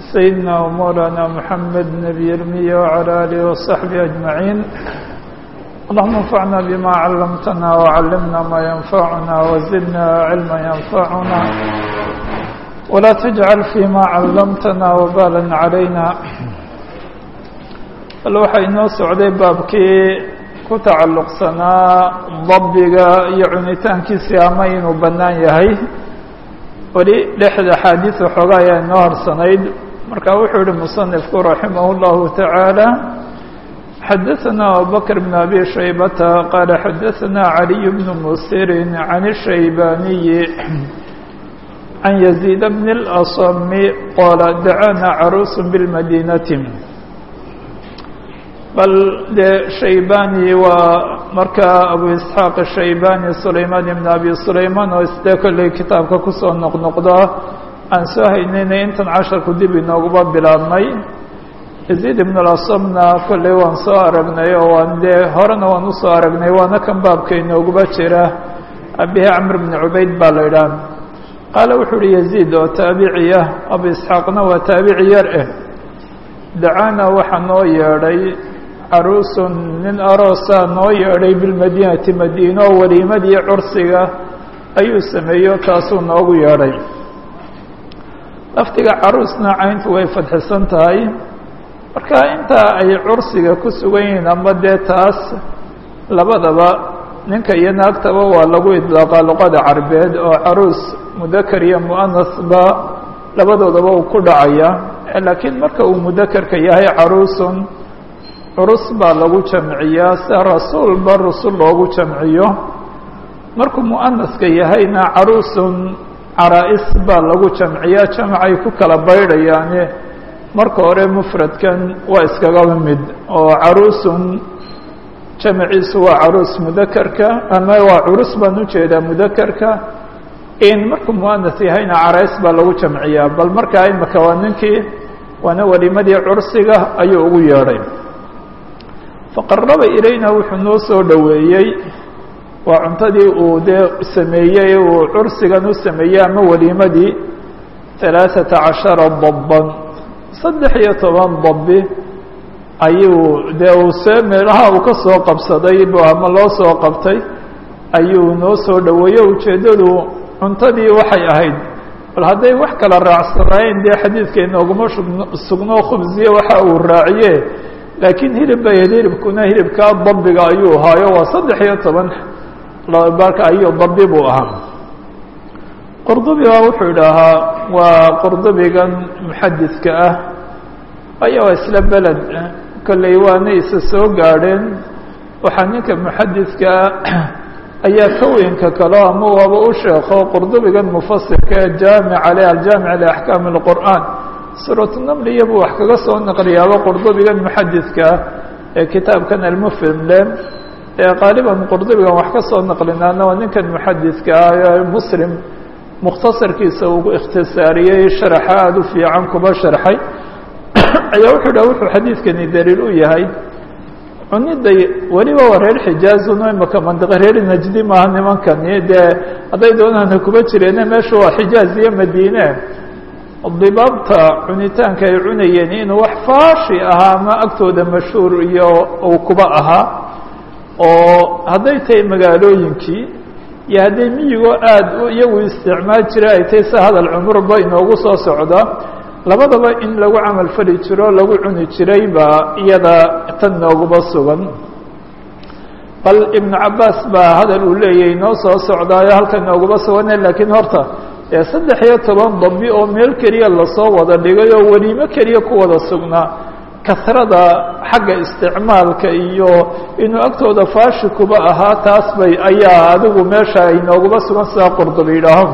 سيدنا ومولانا محمد نبي المية وعلى آله وصحبه أجمعين. اللهم انفعنا بما علمتنا وعلمنا ما ينفعنا وزدنا علما ينفعنا ولا تجعل فيما علمتنا وبالا علينا. waxaa inoo socday baabkii ku tacalluqsanaa dabbiga iyo cunitaankiisii ama inuu bannaan yahay. weli dhexda axaadiis waxoogaa ayaa inoo harsanayd. marka wuxuu yihi musanifku raximah اllahu taعaalى xadaثna abubakr bn abi shaybata qaala xadaثna عaliي bn musiri can الshaybaniyi can yaزيid bn اlasmi qaala dacana caruus bاlmadinati. bal dee shaybani waa markaa abu isxaaq shaybani sulayman ibn abi sulayman oo isdee kolley kitaabka kusoo noqnoqda aan soo haynaynay intan casharku dib inooguba bilaabnay. yaziid ibn اlasamna kolley waan soo aragnay oo waan dee horena waan usoo aragnay, waana kan baabka inooguba jira. abihi camr bn cubayd baa la idhaah. qaala wuxuu uhi yaziid oo taabiciya, abu isxaaqna waa taabici yar ah. dacaana waxaa noo yeedhay caruusun nin aroosaa noo yeedhay bilmadiinati madiino, weliimadii cursiga ayuu sameeyo taasuu noogu yeedhay. lafdiga caruusna cayntu way fadxisan tahay, marka intaa ay cursiga ku sugan yihiin ama dee taas labadaba ninka iyo naagtaba waa lagu idlaaqaa luqada carbeed, oo caruus mudakar iyo mu'anasba labadoodaba uu ku dhacaya. laakiin marka uu mudakarka yahay caruusun, curus baa lagu jamciyaa sida rasuulba rusul loogu jamciyo. markuu mu'anaska yahayna caruusun caraa-is baa lagu jamciyaa, jamcay ku kala baydhayaane marka hore mufradkan waa iskagaba mid, oo caruusun jamciisu waa caruus mudakarka, ama waa curus baan ujeedaa mudakarka. in markuu mu'anas yahayna caraa-is baa lagu jamciyaa. bal markaa imaka waa ninkii, waana welimadii cursiga ayuu ugu yeedhay. faqaraba ilayna wuxuu noo soo dhoweeyey, waa cuntadii uu dee sameeyey, uu cursigan u sameeyey ama weliimadii 13 dabban, 13 dabbi ayuu dee uu see meelaha uu ka soo qabsaday ama loo soo qabtay ayuu noo soo dhoweeyey. ujeeddadu cuntadii waxay ahayd, bal hadday wax kala raacsanaayeen dee xadiidka inooguma sugno khubsiye waxa uu raaciye, laakiin hilib bay ahayd. hilibkuna hilibkaa dabbiga ayuu ahaayo waa 13 barka ayuu dabbi buu ahaa. qurdubiga wuxuu idhaahaa waa qurdubigan muxadidka ah, aya waa isla beled kolley waana isa soo gaadheen. waxaa ninka muxadidka ayaa ka weynka kalo ama waaba u sheeko qurdubigan mufasirka ee jaamica le aljaamic liaxkaam اlqur'aan suuratnaml iyo buu wax kaga soo naqliyaaba qurdubigan muxadidka ee kitaabkan almufhim le ee qaaliban qurdubigan wax ka soo naqlinaana waa ninkan muxadidka ah muslim mukhtasarkiisa uu ikhtisaariyey sharaxa aada u fiican kuba sharxay. ayaa wuxuu dhaha wuxuu xadiidkani daliil u yahay cuniday weliba waa reer xijaazun, imaka mandiqe reer najdi maaha nimankani, dee hadday doonaana kuba jireene meesha waa xijaaz iyo madiine. dibaabta cunitaanka ay cunayeen inuu wax faashi ahaa ama agtooda mashhuur iyo uu kuba ahaa, oo hadday tahay magaalooyinkii iyo hadday miyigoo aada iyagu isticmaal jira ay tahay sa hadal cumurba inoogu soo socda, labadaba in lagu camal fali jiro lagu cuni jiray baa iyada tan nooguba sugan. bal ibnu cabaas baa hadal uu leeyahay noo soo socdaayo halkan nooguba sugane, laakiin horta 13 dabbi oo meel keliya lasoo wada dhigay oo weliimo keliya ku wada sugnaa, kasrada xagga isticmaalka iyo inuu agtooda faashi kuba ahaa taas bay ayaa adigu meesha ay nooguba sugan sidaa qurdubi yidhaaho.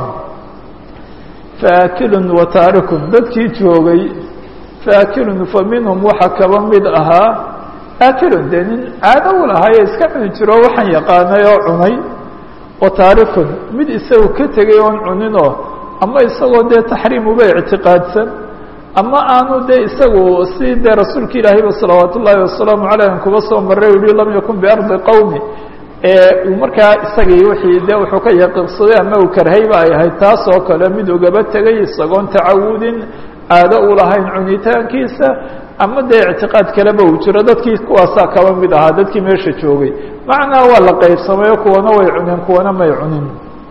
faakilun wa taarikun, dadkii joogay faakilun fa minhum waxa kaba mid ahaa aakilun, dee nin caado u lahaaye iska cuni jiro waxaan yaqaanay oo cunay. wa taarikun, mid isagu ka tegay oon cuninoo ama isagoo dee taxriim uba ictiqaadsan, ama aanu dee isagu si dee rasuulka ilaahayba salawaat ullaahi wasalaamu caleyh an kuba soo maray u yihi lam yakun biardi qowmi, uu markaa isagii wixii dee wuxuu ka yaqiiqsaday ama uu karhayba ay ahayd taas oo kale mid ugaba tegay isagoon tacawudin caado u lahayn cunitaankiisa ama dee ictiqaad kaleba uu jiro dadkii kuwaasaa kaba mid ahaa dadkii meesha joogay macnaa waa la qaybsamayo kuwana way cuneen kuwana may cunin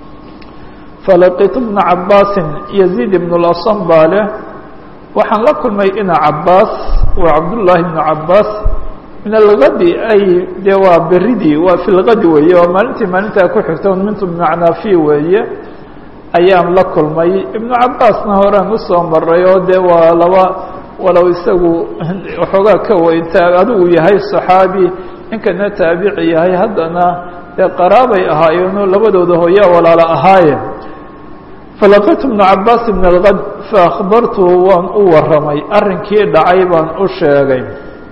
falaqitu bna cabaasin yaziid ibn اlasam baa leh waxaan la kulmay ina cabaas waa cabdullaahi bnu cabaas min algadi ay dee waa beridii waa fi lgadi weeye waa maalintaa ku xigta mintu bimacnaafi weeye ayaan la kulmay ibnu cabaasna horaan usoo maray oo dee waa laba walow isagu waxoogaa ka weynta adigu yahay صaxaabi ninkana taabici yahay haddana dee qaraabay ahaayeenoo labadooda hooyaa walaala ahaayeen falaqitu bnu cabaas min algad faakbartuhu waan u waramay arrinkii dhacay baan u sheegay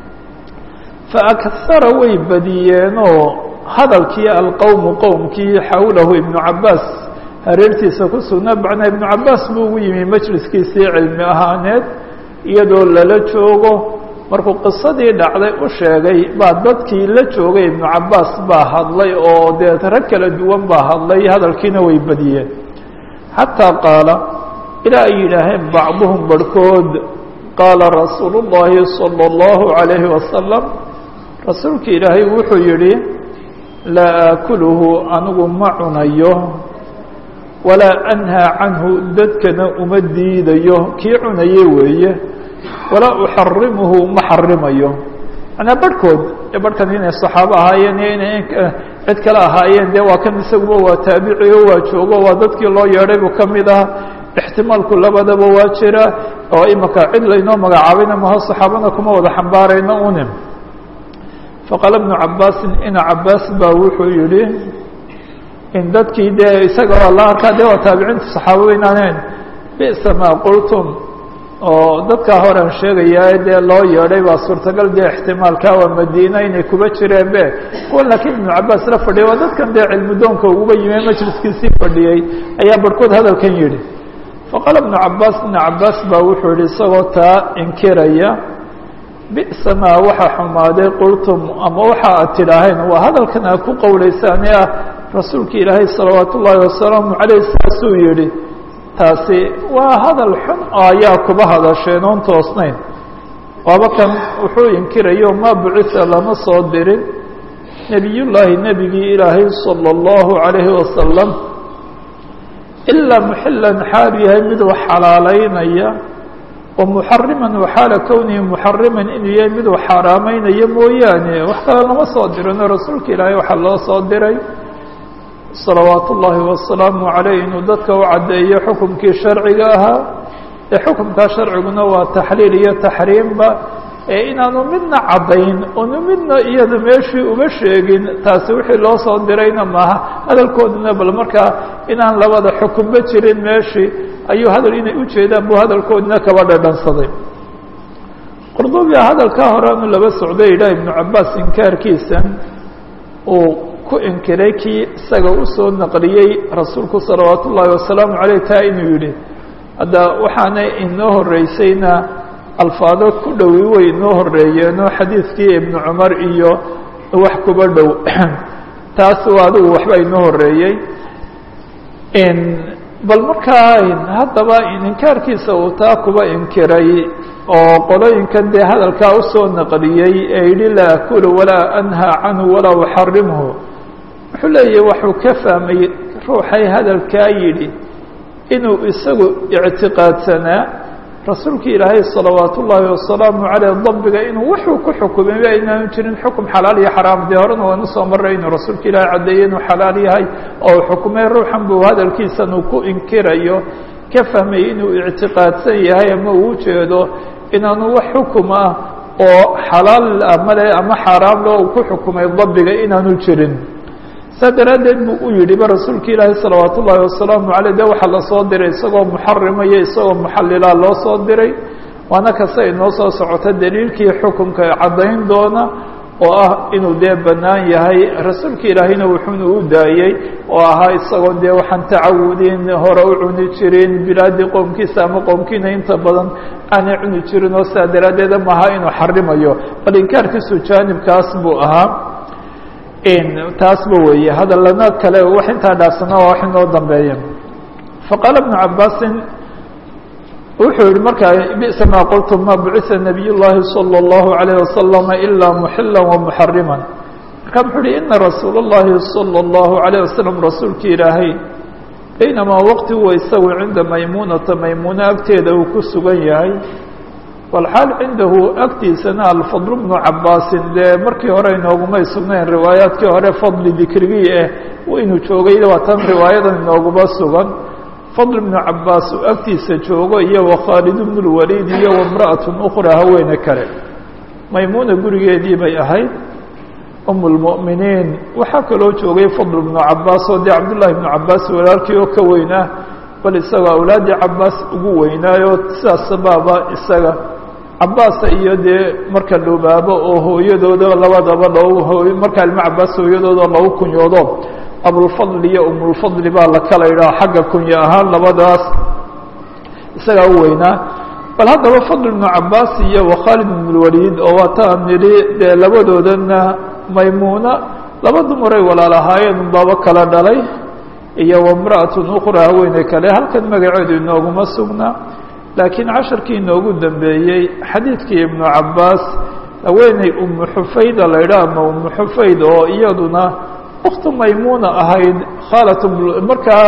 faakara way badiyeenoo hadalkii alqowmu qowmkii xawlahu ibnu cabaas hareertiisa ku sugnaa macnaa ibnu cabaas buu ugu yimi majliskiisii cilmi ahaaneed iyadoo lala joogo markuu qisadii dhacday u sheegay baa dadkii la joogay ibnu cabaas baa hadlay oo dee rag kala duwan baa hadlay hadalkiina way badiyeen xataa qaala ilaa ay yidhaaheen bacduhum barhkood qaala rasuulu llaahi salى اllahu عalayhi wasalam rasuulka ilaahay wuxuu yidhi laa aakuluhu anigu ma cunayo walaa anhaa canhu dadkana uma diidayo kii cunaye weeye walaa uxarimuhu ma xarimayo manaa barhkood barhkan inay صaxaabo ahaayeen iyo inay cid kale ahaayeen dee waa kan isaguba waa taabici o waa joogo waa dadkii loo yeedhay buu ka mid ah ixtimaalku labadaba waa jira oo imaka cid laynoo magacaabayna maho صaxaabana kuma wada xambaarayno unim faqaala ibnu cabaasin ina cabaas baa wuxuu yihi in dadkii dee isaga oo la arkaa dee waa taabiciinta صaxaabada inaaneen bi'sa maa qultum oo dadkaa horean sheegayaa dee loo yeedhay baa suurtagal dee ixtimaalka waa madiina inay kuba jireen be kuwan laakiin ibnu cabaas la fadhiyay waa dadkan dee cilmudoonka uguba yime majliskiisii fadhiyey ayaa barhkood hadalkan yidhi faqaala ibnu cabaas ibnu cabaas baa wuxuu yihi isagoo taa inkiraya bi'sa maa waxa xumaaday qultum ama waxa aad tidhaaheen waa hadalkan aad ku qowlaysaan ee ah rasuulka ilaahay salawaat ullaahi wasalaamu caleyh saasuu yihi taasi waa hadal xun ayaa kuba hadasheen oon toosnayn waaba kan wuxuu inkirayo maa bucisa lama soo dirin nebiyullaahi nebigii ilaahay salى اllahu عalayhi wasalam ilaa muxilan xaal yahay mid wax xalaalaynaya wa muxariman waxaala kownihi muxariman inuu yahay mid wax xaaraameynaya mooyaane wax kale lama soo dirino rasuulka ilaahay waxaa loo soo diray salawaat ullaahi wasalaamu caleyh inuu dadka u caddeeyo xukumkii sharciga ahaa ee xukumkaa sharciguna waa taxliil iyo taxriimba ee inaanu midna caddayn oonu midna iyada meeshii uma sheegin taasi wixii loo soo dirayna maaha hadalkooduna bal markaa inaan labada xukunba jirin meeshii ayuu hadal inay ujeedaan buu hadalkoodina kaba dhadhansaday qurdubiya hadalkaa horeanu laba socday yidhaah ibnu cabaas inkaarkiisan uu ku inkiray kii isaga usoo naqliyey rasuulku salawaat ullaahi wasalaamu caleyh taa inuu yidhi hadda waxaana inoo horeysayna alfaado ku dhowi way inoo horeeyeenoo xadiidkii ibnu cumar iyo wax kuba dhow taas adigu waxba inoo horeeyey bal markaa haddaba inkaarkiisa uu taa kuba inkiray oo qolooyinkan dee hadalkaa usoo naqliyey ee yidhi laa akulu walaa anhaa canhu walaa uxarimhu wuxuu leeyahy waxuu ka fahmay ruuxay hadalkaa yidhi inuu isagu ictiqaadsanaa rasuulka ilaahay salawaat ullaahi wasalaamu caleyh dabbiga inuu wuxuu ku xukumay inaanu jirin xukum xalaal iyo xaraam dee horena waanu soo maray inuu rasuulka ilaahay caddeeyey inuu xalaal yahay oo xukumay ruuxan buu hadalkiisan uu ku inkirayo ka fahmay inuu ictiqaadsan yahay ama uu ujeedo inaanu wax xukum ah oo xalaal amale ama xaaraam loo uu ku xukumay dabbiga inaanu jirin saa daraaddeed buu u yidhiba rasuulka ilaahi salawaat ullaahi wasalaamu caleyh de waxaa lasoo diray isagoo muxarima iyo isagoo muxallilaa loo soo diray waana kasta inoo soo socota daliilkii xukunka caddayn doona oo ah inuu dee bannaan yahay rasuulka ilaahiyna wuxuuna u daayey oo ahaa isagoo dee waxaan tacawudin hore u cuni jirin bilaadii qoomkiisa ama qoomkiina inta badan aanay cuni jirin oo saa daraaddeeda maaha inuu xarimayo bal inkaarkiisu jaanibkaas buu ahaa taasba weeye hadalana kale wax intaa dhaafsana waa wax inoo dambeeya faqaala ibnu cabaasin wuxuu yihi markaa bi'sa maa qultum ma bucisa nabiy llaahi salى اllahu عalayه wasalam ilaa muxila wamuxarima marka muxuu yihi ina rasuul اllahi salى اllahu عalayه wasalam rasuulki ilaahay baynamaa waqti huwa isagu cinda maymuunata maymuuna agteeda uu ku sugan yahay walxaal cindahu agtiisana alfadl bnu cabaasin dee markii hore inoogumay sugnayn riwaayaadkii hore fadli dikrigii inuu joogay waa tan riwaayadan inooguma sugan fadl bnu cabaas uu agtiisa joogo iyo wakhaalid bnu lwaliid iyo wamra'atun ukhraa haweene kale maymuuna gurigeedii bay ahayd lmuminiin waxaa kaloo joogay fadl bnu cabaas oo dee cabdullaahi bnu cabaas walaalkii oo ka weynaa bal isagoo awlaaddii cabaas ugu weynaayo sidaas sabaaba isaga cabaasa iyo dee marka dhubaabo oo hooyadooda labadaba loogu markaa ilmo cabaas hooyadooda loogu kunyoodo abulfadl iyo umulfadli baa la kala idhaha xagga kunyo ahaan labadaas isagaa u weynaa bal haddaba fadl bnu cabaas iyo wakhaalid bn lwaliid oo waataan nidhi dee labadoodana maymuuna laba dumaray walaal ahaayeen unbaaba kala dhalay iyo wamra'atun ukhraa haweene kale halkan magaceedu inooguma sugnaa laakiin casharkii inoogu dambeeyey xadiidkii ibnu cabaas haweeney umu xufayda la idhaha ama umu xufayd oo iyaduna ukhtu maymuuna ahayd khaalat markaa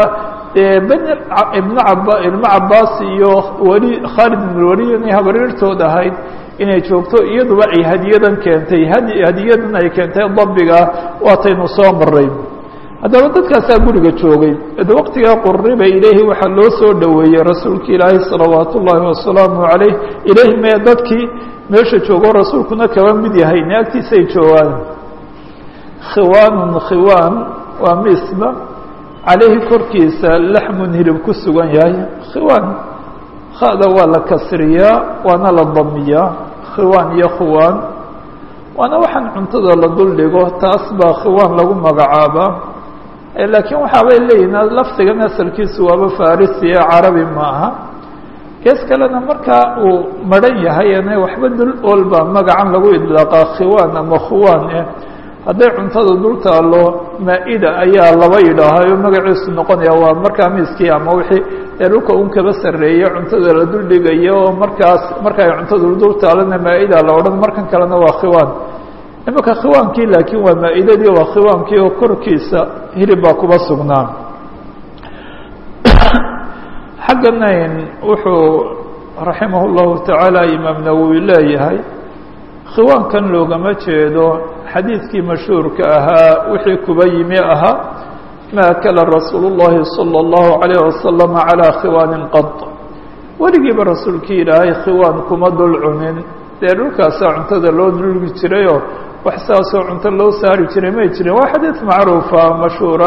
ilmo cabaas iyo khaalid ibn lwaliid inay habaryartood ahayd inay joogto iyaduba ay hadiyadan keentay hadiyadan ay keentay dabiga waataynu soo maray haddaba dadkaasaa guriga joogay waqtigaa quriba ilayhi waxaa loo soo dhoweeyey rasuulki ilaahi salawaat ullaahi wasalaamu calayh ilayhi mee dadkii meesha joogo rasuulkuna kaba mid yahay ne agtiisay joogaan khiwaanun khiwaan waa misba calayhi korkiisa laxmun hilib ku sugan yahay khiwaan khada waa la kasriyaa waana la damiyaa khiwaan iyo khuwaan waana waxaan cuntada la duldhigo taas baa khiwaan lagu magacaabaa laakiin waxaabay leeyihin lafdigan asalkiisu waaba farisi ee carabi ma aha gees kalena markaa uu maran yahay ane waxba dul olba magacan lagu idlaaqaa khiwaan ama khuwaan hadday cuntada dul taalo maa-ida ayaa laba yidhaahayo magaciisu noqonaya waa markaa miiskii ama wixii ee dhulka un kaba sarreeye cuntada la duldhigayo oo markaas marka ay cuntada dul taalona maa-ida la odhan markan kalena waa khiwaan imaka khiwaankii laakiin waa maa-idadii waa khiwaankii oo korkiisa hilib baa kuba sugnaa xagganayn wuxuu raximah llahu tacaala imaam nawowi leeyahay khiwaankan loogama jeedo xadiidkii mashhuurka ahaa wixii kuba yimi ahaa ma akala rasuulu llahi salى اllahu عalayh wasalam calىa khiwaanin qad weligiiba rasuulkii ilaahay khiwaan kuma dul cunin dee dhulkaasaa cuntada loo dulgi jirayoo wax saasoo cunto loo saari jiray may jirin waa xadiid macruufa mashhuura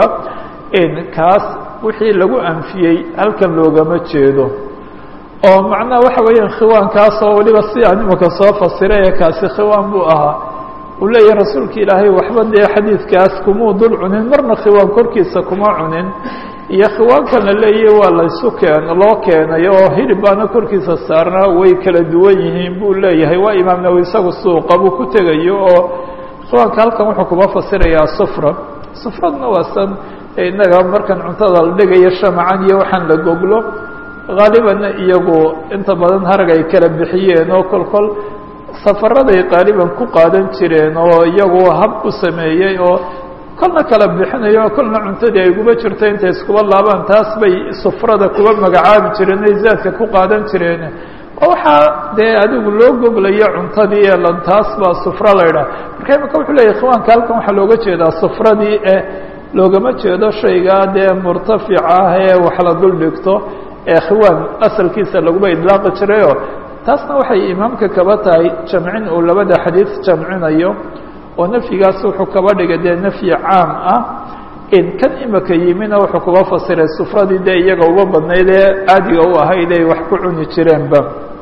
kaas wixii lagu anfiyey halkan loogama jeedo oo macnaha waxa weeyaan khiwaankaas oo weliba si aan imaka soo fasiray ee kaasi khiwaan buu ahaa uu leeyahay rasuulka ilaahay waxba dee xadiidkaas kumuu dul cunin marna khiwaan korkiisa kuma cunin iyo khiwaankan la leeyahay waa laysu loo keenay oo hilib baana korkiisa saarnaa way kala duwan yihiin buu leeyahay waa imaam nawowi isagu suuqa buu ku tegayo oo khiwaanka halkan wuxuu kuma fasirayaa sufra sufradna waa san innaga markan cuntada la dhigayo shamacan iyo waxaan la goglo haalibanna iyagu inta badan harag ay kala bixiyeen oo kolkol safaraday qaaliban ku qaadan jireen oo iyagu hab u sameeyey oo kolna kala bixinayo kolna cuntadii ay guba jirto intay iskuba laabaan taas bay sufrada kuba magacaabi jireen ay zaadka ku qaadan jireen oo waxaa dee adigu loo goglayo cuntadii taas baa sufra la idhaha marka imaka wuxuu leeyahy khiwaanka halkan waxaa looga jeedaa sufradii loogama jeedo shaygaa dee murtafica ah ee wax la dul dhigto khiwaan asalkiisa laguma idlaaqi jirayo taasna waxay imaamka kaba tahay jamcin uu labada xadiid jamcinayo oo nafyigaas wuxuu kaba dhigay dee nafyi caam ah kan imaka yimina wuxuu kuba fasiray sufradii dee iyaga uga badnayd ee caadiga u ahayd ay wax ku cuni jireenba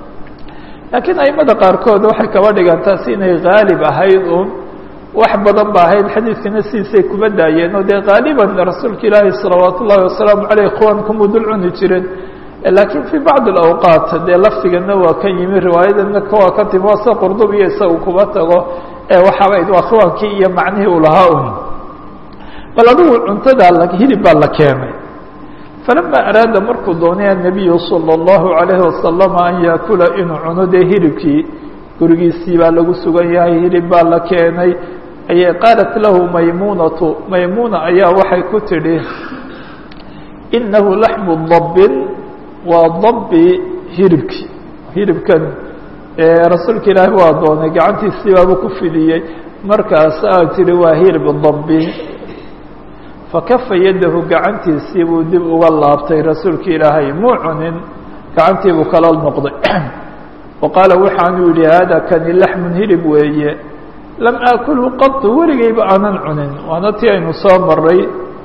laakiin aimada qaarkood waxay kaba dhigaan taasi inay haalib ahayd un wax badan ba ahayd xadiidkana sidiisay kuba daayeen oo dee haaliban rasuulka ilaahi salawaat ullahi wasalaamu caleyh khiwaan kumuu dul cuni jireen laakiin fii bacd alawqaat dee laftigana waa kan yimi riwaayadana waa ka timi waa sida qurdubiya isagu kuba tago waxaaba waa khiwaankii iyo macnihii uu lahaa un bal adigu cuntada hilib baa la keenay falama araada markuu doonay الnabiyu salى الlahu عalayhi wasalam an yaakula inuu cuno dee hilibkii gurigiisii baa lagu sugan yahay hilib baa la keenay ayay qaalat lahu maymunatu maymuna ayaa waxay ku tidhi inahu laxmu dabbin waa dabbi hilibkan rasuulka ilaahi waa doonay gacantiisii baaba ku fidiyey markaas aa tihi waa hilib dabbi fakafa yadahu gacantiisii buu dib uga laabtay rasuulka ilaahay muu cunin gacantii buu kala noqday waqaala waxaanuu yihi hada kani laxmun hilib weeye lam aakulhu qatu weligayba aanan cunin waana tii aynu soo maray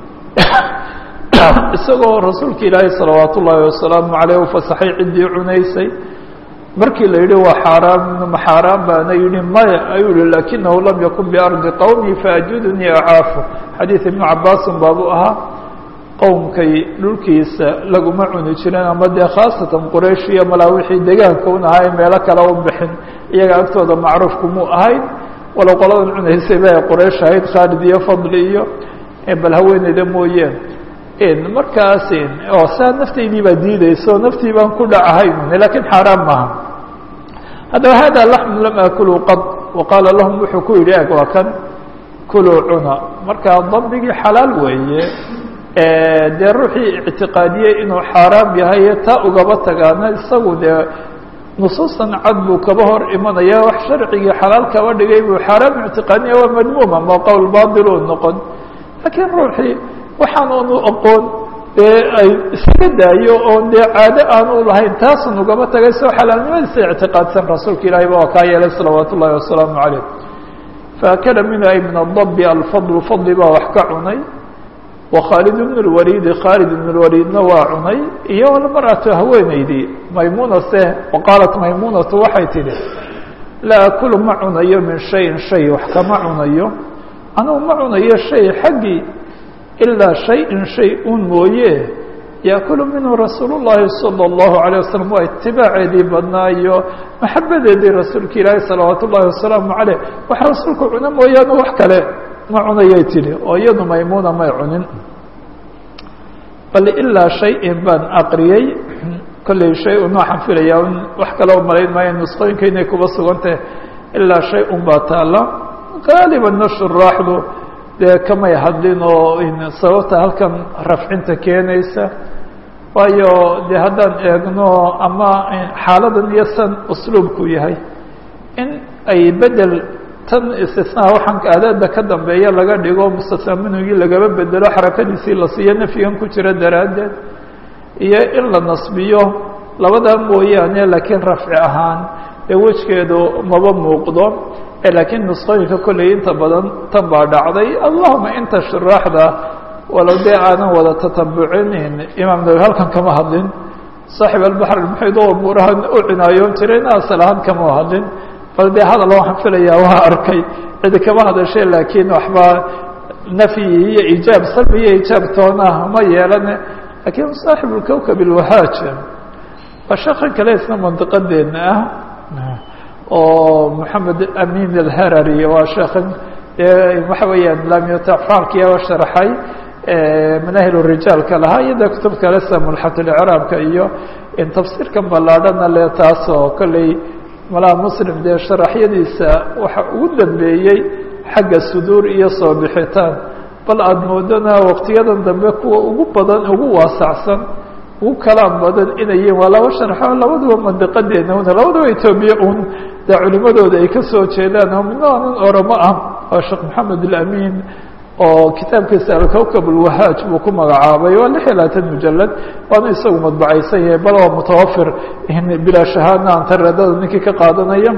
isagoo rasuulka ilaahay salawaat ullaahi wasalaamu caleyh ufasaxay ciddii cunaysay markii la yidhi waa xaaraam xaaraan baana yihi maya ayuu yihi lakinahu lam yakun biardi qowmi faajudunii acaafu xadiid ibnu cabaasin baabuu ahaa qowmkay dhulkiisa laguma cuni jirin ama dee khaasatan quraysh iyo malaa wixii degaanka un ahaa meelo kale u bixin iyaga agtooda macruufku muu ahayd walow qoladan cunaysay bay quraysh ahayd khaalid iyo fadli iyo bal haweeneyda mooyeen markaas oo saa naftaydii baa diideyso naftii baan ku dhacahay lakiin xaaraan maaha haddaba hada laxmu lam aakulu qad waqaala lahum wuxuu ku yidhi eg waa kan kuluu cuna markaa dambigii xalaal weeye dee ruuxii ictiqaadiyey inuu xaaraam yahay taa ugaba tagaana isagu dee nusuusan cad buu kaba hor imanaya wax sharcigii xalaal kaba dhigay buu xaaraam ictiqaadiya waa madmuuma ma qowl baatil uu noqon laakiin ruuxii waxaan oonu aqoon dee ay iskaga daayo oon dee caado aan u lahayn taasan ugaba tagay soo xalaalnimadiisa ictiqaadsan rasuulka ilaahay ba kaa yeelay salawaat ullahi wasalaamu calayh faakala minhu ay min adabi alfadlu fadli baa wax ka cunay وkhaalid بن الwalid khaalid بن الwalidna waa cunay iyo almarأaةu haweeneydii maymuna se waqaalat maymunatu waxay tidhi laa akulu ma cunayo min shayin shay wax kama cunayo anugu ma cunayo shay xaggii ilaa shayin shay un mooye yaakulu minhu rasuul الlahi salى الlahu عalيه wasalam waa itibaaceedii badnaayo maxabadeedii rasuulka ilaahi salawaat ullahi wasalaamu عaleyh wax rasuulku cuno mooyaane wax kale ma cunayay tidhi oo iyadu maymuna may cunin bal ilaa shay-in baan aqriyey kolley shay-un waxaan filayaa in wax kale o malayn maayo nusqooyinka inay kuba sugantahay ilaa shay-un baa taala gaalibanna shuraaxdu dee kamay hadlin oo sababta halkan rafcinta keenaysa waayo dee haddaan eegno ama xaaladan iyo san usluubku yahay in ay bedel tan istisnaa waxaan aadaada ka dambeeya laga dhigo mustasna minhugii lagaba bedelo xarakadiisii la siiyo nafyigan ku jira daraaddeed iyo in la nasbiyo labadaa mooyaane laakiin rafci ahaan ee wejgeedu maba muuqdo laakiin nusqooyinka kolley inta badan tan baa dhacday allahuma inta shuraaxda walow dee aanan wada tatabucinin imaam nawi halkan kama hadlin saaxib albaxr almuxiid oo umuurahan u cinaayoon jiray na asal ahaan kama hadlin bal dee hadal waxaan filayaa waa arkay cidi kama hadashay laakiin waxba nafyi iyo ijaab salbi iyo ijaab toonah ma yeelane laakiin saaxib lkowkab alwahaaj waa sheekan kale isna mandiqadeena ah oo moxamed amin alharari waa sheekan waxa weeyaan lamyutafaalkiya sharaxay manahil rijaalka lahaa iyo dee kutub kale sida mulxatulcraabka iyo in tafsiirkan ballaadhana le taas oo kolley malaha muslim dee sharaxyadiisa waxa ugu dambeeyey xagga suduur iyo soo bixitaan bal aada moodana waqtiyadan dambe kuwa ugu badan ugu waasacsan ugu kalaam badan inay yihiin waa laba sharxo labaduba mandiqadeena un labaduba etoobiya un dee culimadooda ay ka soo jeedaan oo midna nin oromo ah waa sheekh maxamed alamin oo kitaabkiisa alkowkab alwahaaj buu ku magacaabay waa 16 mujalad waana isagu madbacaysan yahay bal waa mutawafir bilaa shahaadna antareedada ninkii ka qaadanaya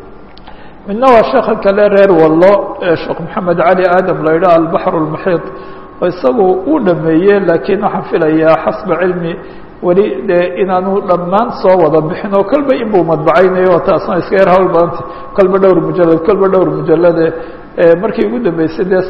midna waa sheekha kale reer wallo sheekh maxamed cali aadam la yidhaha albaxr almuxiid oo isagu uu dhameeyey laakiin waxaan filayaa xasba cilmi weli dee inaanu dhammaan soo wada bixin oo kolba inbuu madbacaynayo oo taasna iska yar hawl badanta kolba dhowr mujalade markii ugu dambeysay dee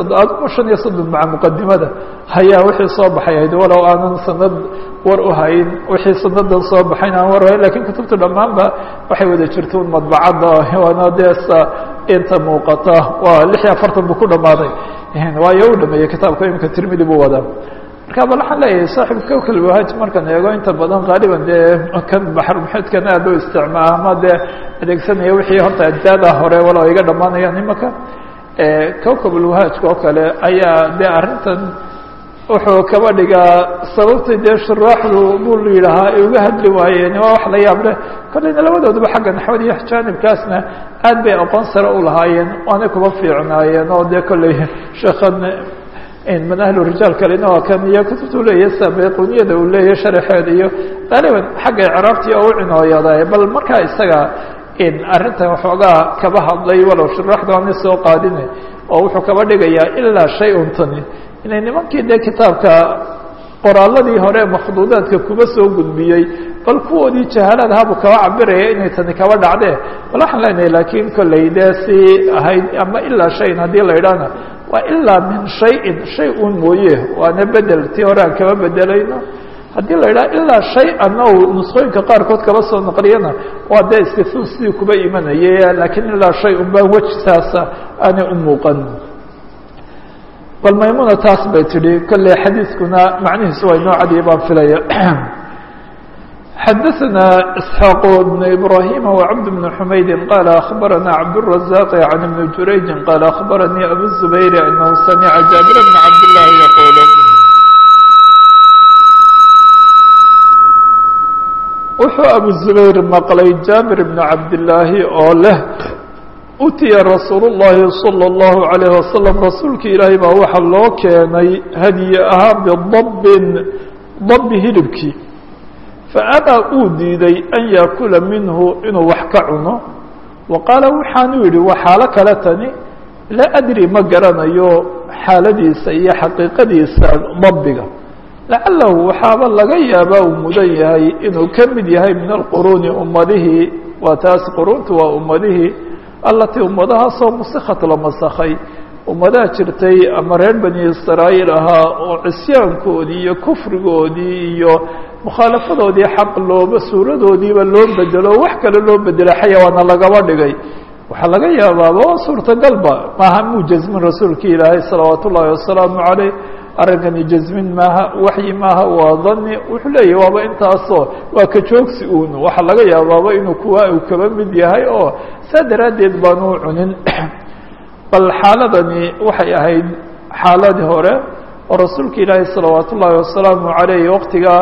5 maca muqadimada hayaa wixii soo baxay ahayd walow aanan sanad war u hayn wixii sanadan soo baxayn aan war hayn lakiin kutubta dhammaanba waxay wada jirta un madbacadda waana dee inta muuqata waa 46 buu ku dhamaaday waayo u dhameeyey kitaabka imika tirmidi buu wadaa marka bal waxaan leeyahay saaxib kowkal wahaaj markaan eego inta badan qaaliban dee kan baxar muxeedkan aad loo isticmaala ama dee adeegsanaya wixii horta ajdaada hore walo iga dhamaanayaan imaka kowkabulwahaajka oo kale ayaa dee arrintan wuxuu kaba dhigaa sababta dee shuraaxdu buu yidhahaa ay uga hadli waayeen waa wax la yaab leh kolleyna labadooduba xagga naxwad iyo jaanibkaasna aad bay aqoon sare u lahaayeen waanay kuba fiicnaayeen oo dee kolley sheekhan min ahlu rijaal kalena waa kan iyo kutubtu leeyahay sabeequniyada uu leeyahay sharaxeeda iyo qaaliban xagga icraabtii oo u cinooyaday bal markaa isaga arrintan waxoogaa kaba hadlay walow shuraaxdu aanay soo qaadine oo wuxuu kaba dhigayaa ilaa shay un tani inay nimankii dee kitaabka qoraaladii hore makhduudaadka kuba soo gudbiyey bal kuwoodii jahalad ahaabuu kaba cabiraya inay tani kaba dhacdee bal waxaan leenahay laakiin kolley dee si ahayd ama ilaa shayin haddii la idhaahna waa ilaa min shayin shay un mooye waana bedel tii hore aan kaba bedelayno haddii la idhaha ilaa shay-an o nusqooyinka qaarkood kaba soo naqliyana waa dee istifun sidii kuba imanayay laakiin ilaa shay un baan wejisaasa aanay u muuqan bal maymuna taas bay tidhi kolley xadiiskuna macnihiisu waa inoo cadiya baan filaya xadaثna isxaaq bn ibrahim وcabd bn xumayd qala akhbarana cabdالرaزاq can ibn jurayji qala akhbaranii abu الزubayr anahu samica jaabir bn cabd الlahi yaqul wuxuu abu zubayr maqlay jaabir bn cabdillaahi oo leh utiya rasuul الlahi salى الlahu عalayه wasalam rasuulki ilaahay baa waxa loo keenay hadiye ahaan bidabbin dabbi hilibkii faabaa uu diiday an yaakula minhu inuu wax ka cuno wa qaala waxaanuu yidhi waa xaalo kale tani laa adri ma garanayo xaaladiisa iyo xaqiiqadiisa dabbiga lacalahu waxaaba laga yaabaa uu mudan yahay inuu ka mid yahay min alquruuni ummadihii waa taas quruuntu waa ummadihii allatii ummadahaasoo musikat la masakhay ummadaha jirtay ama reer bani israa'iil ahaa oo cisyaankoodii iyo kufrigoodii iyo mukhaalafadoodii xaq looba suuradoodiiba loo bedelo wax kale loo bedelo xayawaana lagaba dhigay waxaa laga yaabaaba oo suurtagalba maaha muu jasmin rasuulkii ilaahay salawaat ullaahi wasalaamu caleyh arrinkani jasmin maaha waxyi maaha waa dani wuxuu leeyahy waaba intaasoo waa ka joogsi uun waxaa laga yaabaaba inuu kuwa uu kaba mid yahay oo saa daraaddeed baanu cunin bal xaaladani waxay ahayd xaaladii hore oo rasuulka ilaahay salawaat ullaahi wasalaamu caleyh waqtigaa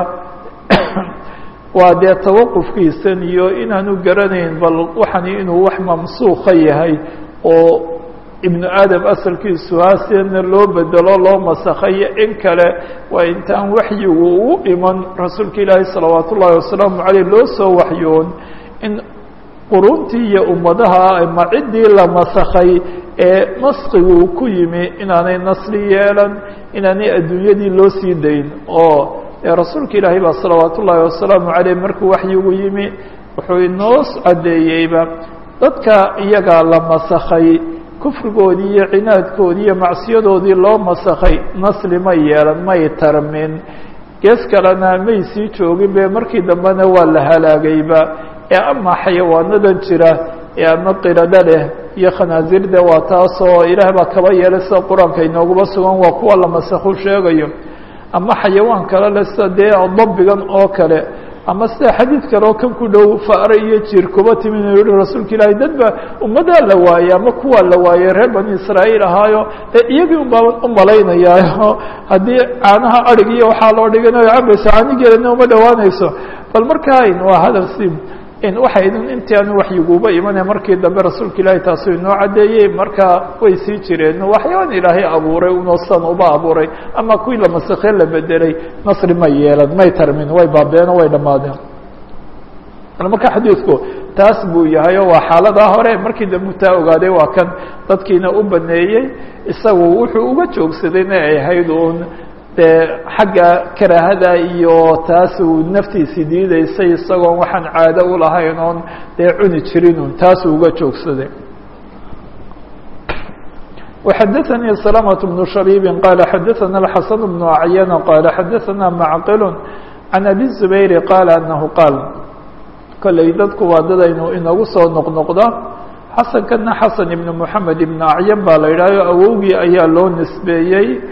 waa dee tawaqufkiisan iyo inaanu garanayn bal waxani inuu wax mamsuuka yahay oo ibnu aadam asalkiisu haaseedna loo bedelo loo masakhayo in kale waa intaan waxyigu u iman rasuulka ilaahay salawaat ullaahi wasalaamu caleyh loo soo waxyoon in quruntii iyo ummadaha ama ciddii la masakhay ee naskigu ku yimi inaanay nasli yeelan inaanay adduunyadii loo sii dayn oo rasuulka ilaahay baa salawaat ullaahi wasalaamu caleyh markuu waxyigu yimi wuxuu inoo caddeeyeyba dadka iyagaa la masakhay kufrigoodii iyo cinaadkoodii iyo macsiyadoodii loo masakhay nasli ma yeelan may tarmin gees kalena may sii joogin be markii dambena waa la halaagayba ee ama xayawaanadan jira ee ama qirada leh iyo khanaasirda waa taasoo ilaah baa kaba yeelay sida qur-aanka inooguba sugan waa kuwa la masakhu sheegayo ama xayawaan kale le sida dee dabbigan oo kale ama sida xadiid kale oo kan ku dhow faare iyo jiir kuba timi inuu yihi rasuulka ilaahay dadba ummaddaa la waayey ama kuwaa la waayey reer bani israa'iil ahaayo ee iyagii unbaa u malaynayaayo haddii caanaha adhig iyo waxaa loo dhiganayo cabayso caanigeelana uma dhowaanayso bal markaa waa hadal sim waxay intii aanu waxyiguuba imane markii dambe rasuulka ilaahay taasuu inoo caddeeyey markaa way sii jireen waxyaaban ilaahay abuuray unoosan uba abuuray ama kuwii la masakhe la bedelay nasri ma yeelan may tarmin way baabeen oo way dhammaadeen marka xadiidku taas buu yahay oo waa xaaladaa hore markii dambe taa ogaaday waa kan dadkiina u baneeyey isagu wuxuu uga joogsadayna ay ahayd uun dee xagga karaahada iyo taas uu naftiisi diidaysay isagoon waxaan caado u lahayn oon dee cuni jirin un taasuu uga joogsaday وxadaثnii سلامة بن شhبيب qال xadaثna الحaسن بن أعyن qال xadaثna معqل عن أbي الزبير qال أنه qاaل kolley dadku waa dadaynu inagu soo noqnoqda xasankana xasan ibn moxamed ibn acyan baa la yidhahyo awowgii ayaa loo nisbeeyey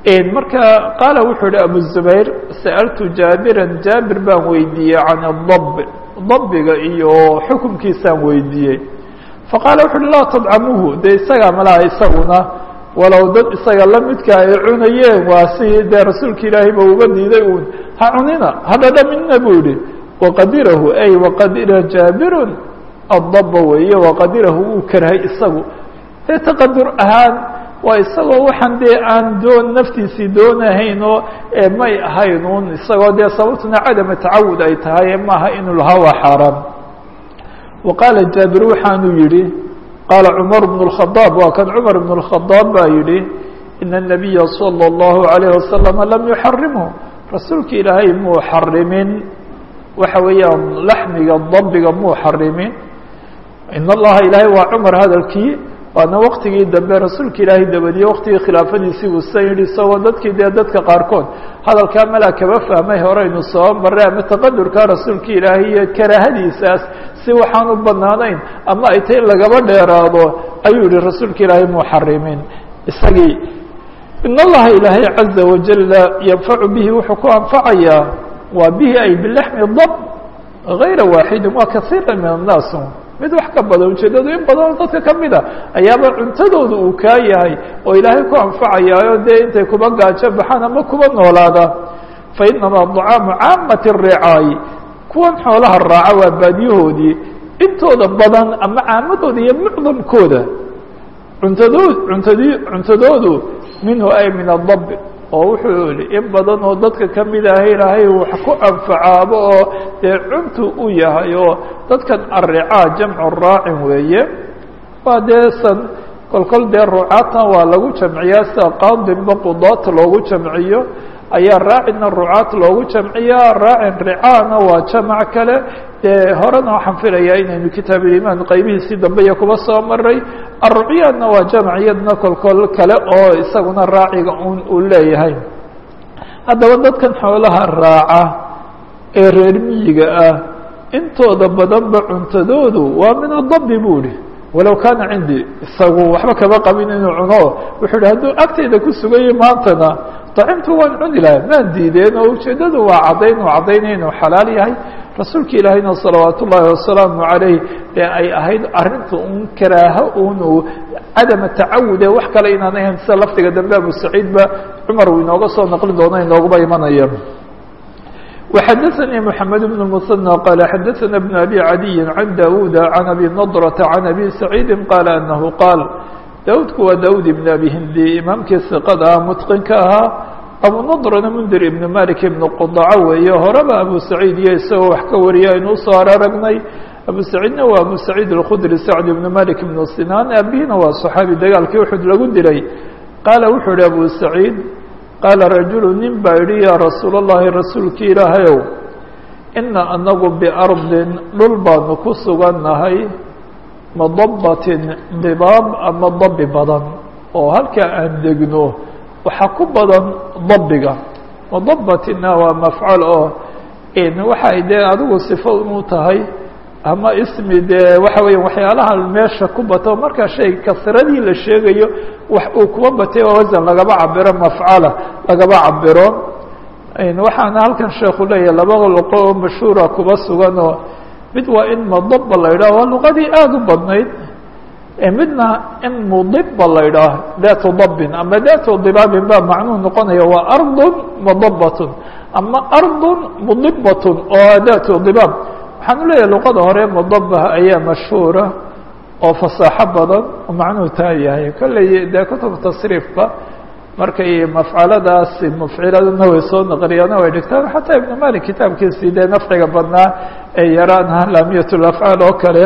marka qaala wuxuu yihi abu zubayr sa'altu jaabiran jaabir baan weydiiyey can adab dabiga iyo xukumkiisaan weydiiyey faqaala wuxu uhi laa tadcamuhu dee isagaa malaha isaguna walow dad isaga lamidka ay cunayeen waa si dee rasuulka ilaahay ba uga diiday uun ha cunina ha dhadhamina buu yihi waqadirahu ay waqadira jaabirun adaba weeye waqadirahu wuu karhay isagu dee taqadur ahaan waa isagoo waxaan dee aan naftiisii doonahayn oo may ahayn un isagoo dee sababtuna cadama tacawud ay tahay maaha inuu lahaa waa xaaraan wa qaala jaabir waxaanuu yihi qaala cumar bn الkhadaab waa kan cumar bn الkhadaab baa yihi ina الnabiya salى الlahu عalayه wasalam lam yuxarimhu rasuulka ilaahay muu xarimin waxa weeyaan laxmiga dabiga muu xarimin in allaha ilaahay waa cumar hadalkii waana waktigii dambe rasuulka ilaahay dabadiye waktigii khilaafadiisii uu san yihi isagoo dadkii dee dadka qaarkood hadalkaa malaa kaba fahmay horeynu soo maray ama taqadurka rasuulka ilaahay iyo karaahadiisaas si waxaan u banaanayn ama ay tay in lagaba dheeraado ayuu yihi rasuulka ilaahay muu xarimin isagii in allaha ilaahay caza wajala yanfacu bihi wuxuu ku anfacayaa waa bihi ay bilaxmi dab gayra waaxidin waa kasiira min annaas mid wax ka badan ujeedadu in badanoo dadka kamida ayaaba cuntadooda uu kaa yahay oo ilaahay ku anfacayaayo dee intay kuba gaajo baxaan ama kuba noolaada fa inamaa dacaamu caamati ricaayi kuwan xoolaha raaca waa baadiyahoodii intooda badan ama caamadooda iyo mucdamkooda cuntadoodu minhu ay min adab oo wuxuu yihi in badan oo dadka kamid ah ilaahay wax ku anfacaabo oo dee cuntu u yahay oo dadkan aricaa jamcu raacin weeye waa dee san kolkol dee rucaatan waa lagu jamciyaa sida qaadinba qudaat loogu jamciyo ayaa raacina rucaat loogu jamciyaa raacin ricaana waa jamac kale dee horena waxaan filayaa inaynu kitaab ilimaan qaybihiisii dambe iyo kuba soo maray arrucyaadna waa jamac iyadna kolkol kale oo isaguna raaciga uu leeyahay haddaba dadkan xoolaha raaca ee reer miyiga ah intooda badanba cuntadoodu waa min adabi buu ihi walow kaana cindii isagu waxba kaba qabin inuu cuno wuxuu ihi hadduu agtayda ku sugayo maantana dacimtu waan cuni lahay maan diideen oo ujeedadu waa caddayn uu caddaynaya inuu xalaal yahay rasuulka ilaahayna salawaat ullaahi wasalaamu calayh ee ay ahayd arrinta un karaaho un cadama tacawud ee wax kale inaan ahayn sida lafdiga dambe abu saciid ba cumar uu inooga soo naqli doono inooguba imanaya وxdثnي محمد بن المثنى قال xdثna بن أbي عadي عن داود عن أbي نضرة عن أbي سعيد قال أنه قال dاودku waa dاود بن أbي hindي imaamkii ثiqada ah mتqinka ahaa أbو نضرna mنdir iبن مالك iبن qdco weeye horeba أbو سعيid iyo isagoo wax ka wariya aynu usoo araragnay أbو سعيidna waa أbو سعيد الخdري سعد بن مالك بن sinاn abihina waa صحaabi dagaalkii uxud lagu dilay qaala wuxuu hi أbو سعيid qaala rajulu nin baa yihi yaa rasuul اllahi rasuulki ilaahayow ina anagu biardin dhul baanu ku sugannahay madabatin dibaab ama dabi badan oo halkaa aan degno waxaa ku badan dabiga madabatina waa mafcal oo waxay dee adigu sifo inu tahay ama ismi dee waxa weya waxyaalaha meesha ku bato markaa shay kasradii la sheegayo wax uu kuba batay oo wasan lagaba cabiro mafcala lagaba cabiro waxaana halkan sheekhu leeyahay laba luqo oo mashhuura kuba sugan oo mid waa in madaba la yidhaah waa luqadii aada u badnayd midna in mudiba la yidhaah datu dabin ama datu dibaabin baa macnuu noqonaya waa ardun madabatun ama ardun mudibatun oo datu dibaab waxaan u leeyahay luqada hore madabaha ayaa mashhuura oo fasaaxo badan oo macnuhu taa yahay kolley dee kutub tasriifba markay mafcaladaasi mafciladuna way soo naqliyaana way dhigtaan xataa ibnu malik kitaabkiisii dee nafciga badnaa ee yaraana laamiyat lafcaal oo kale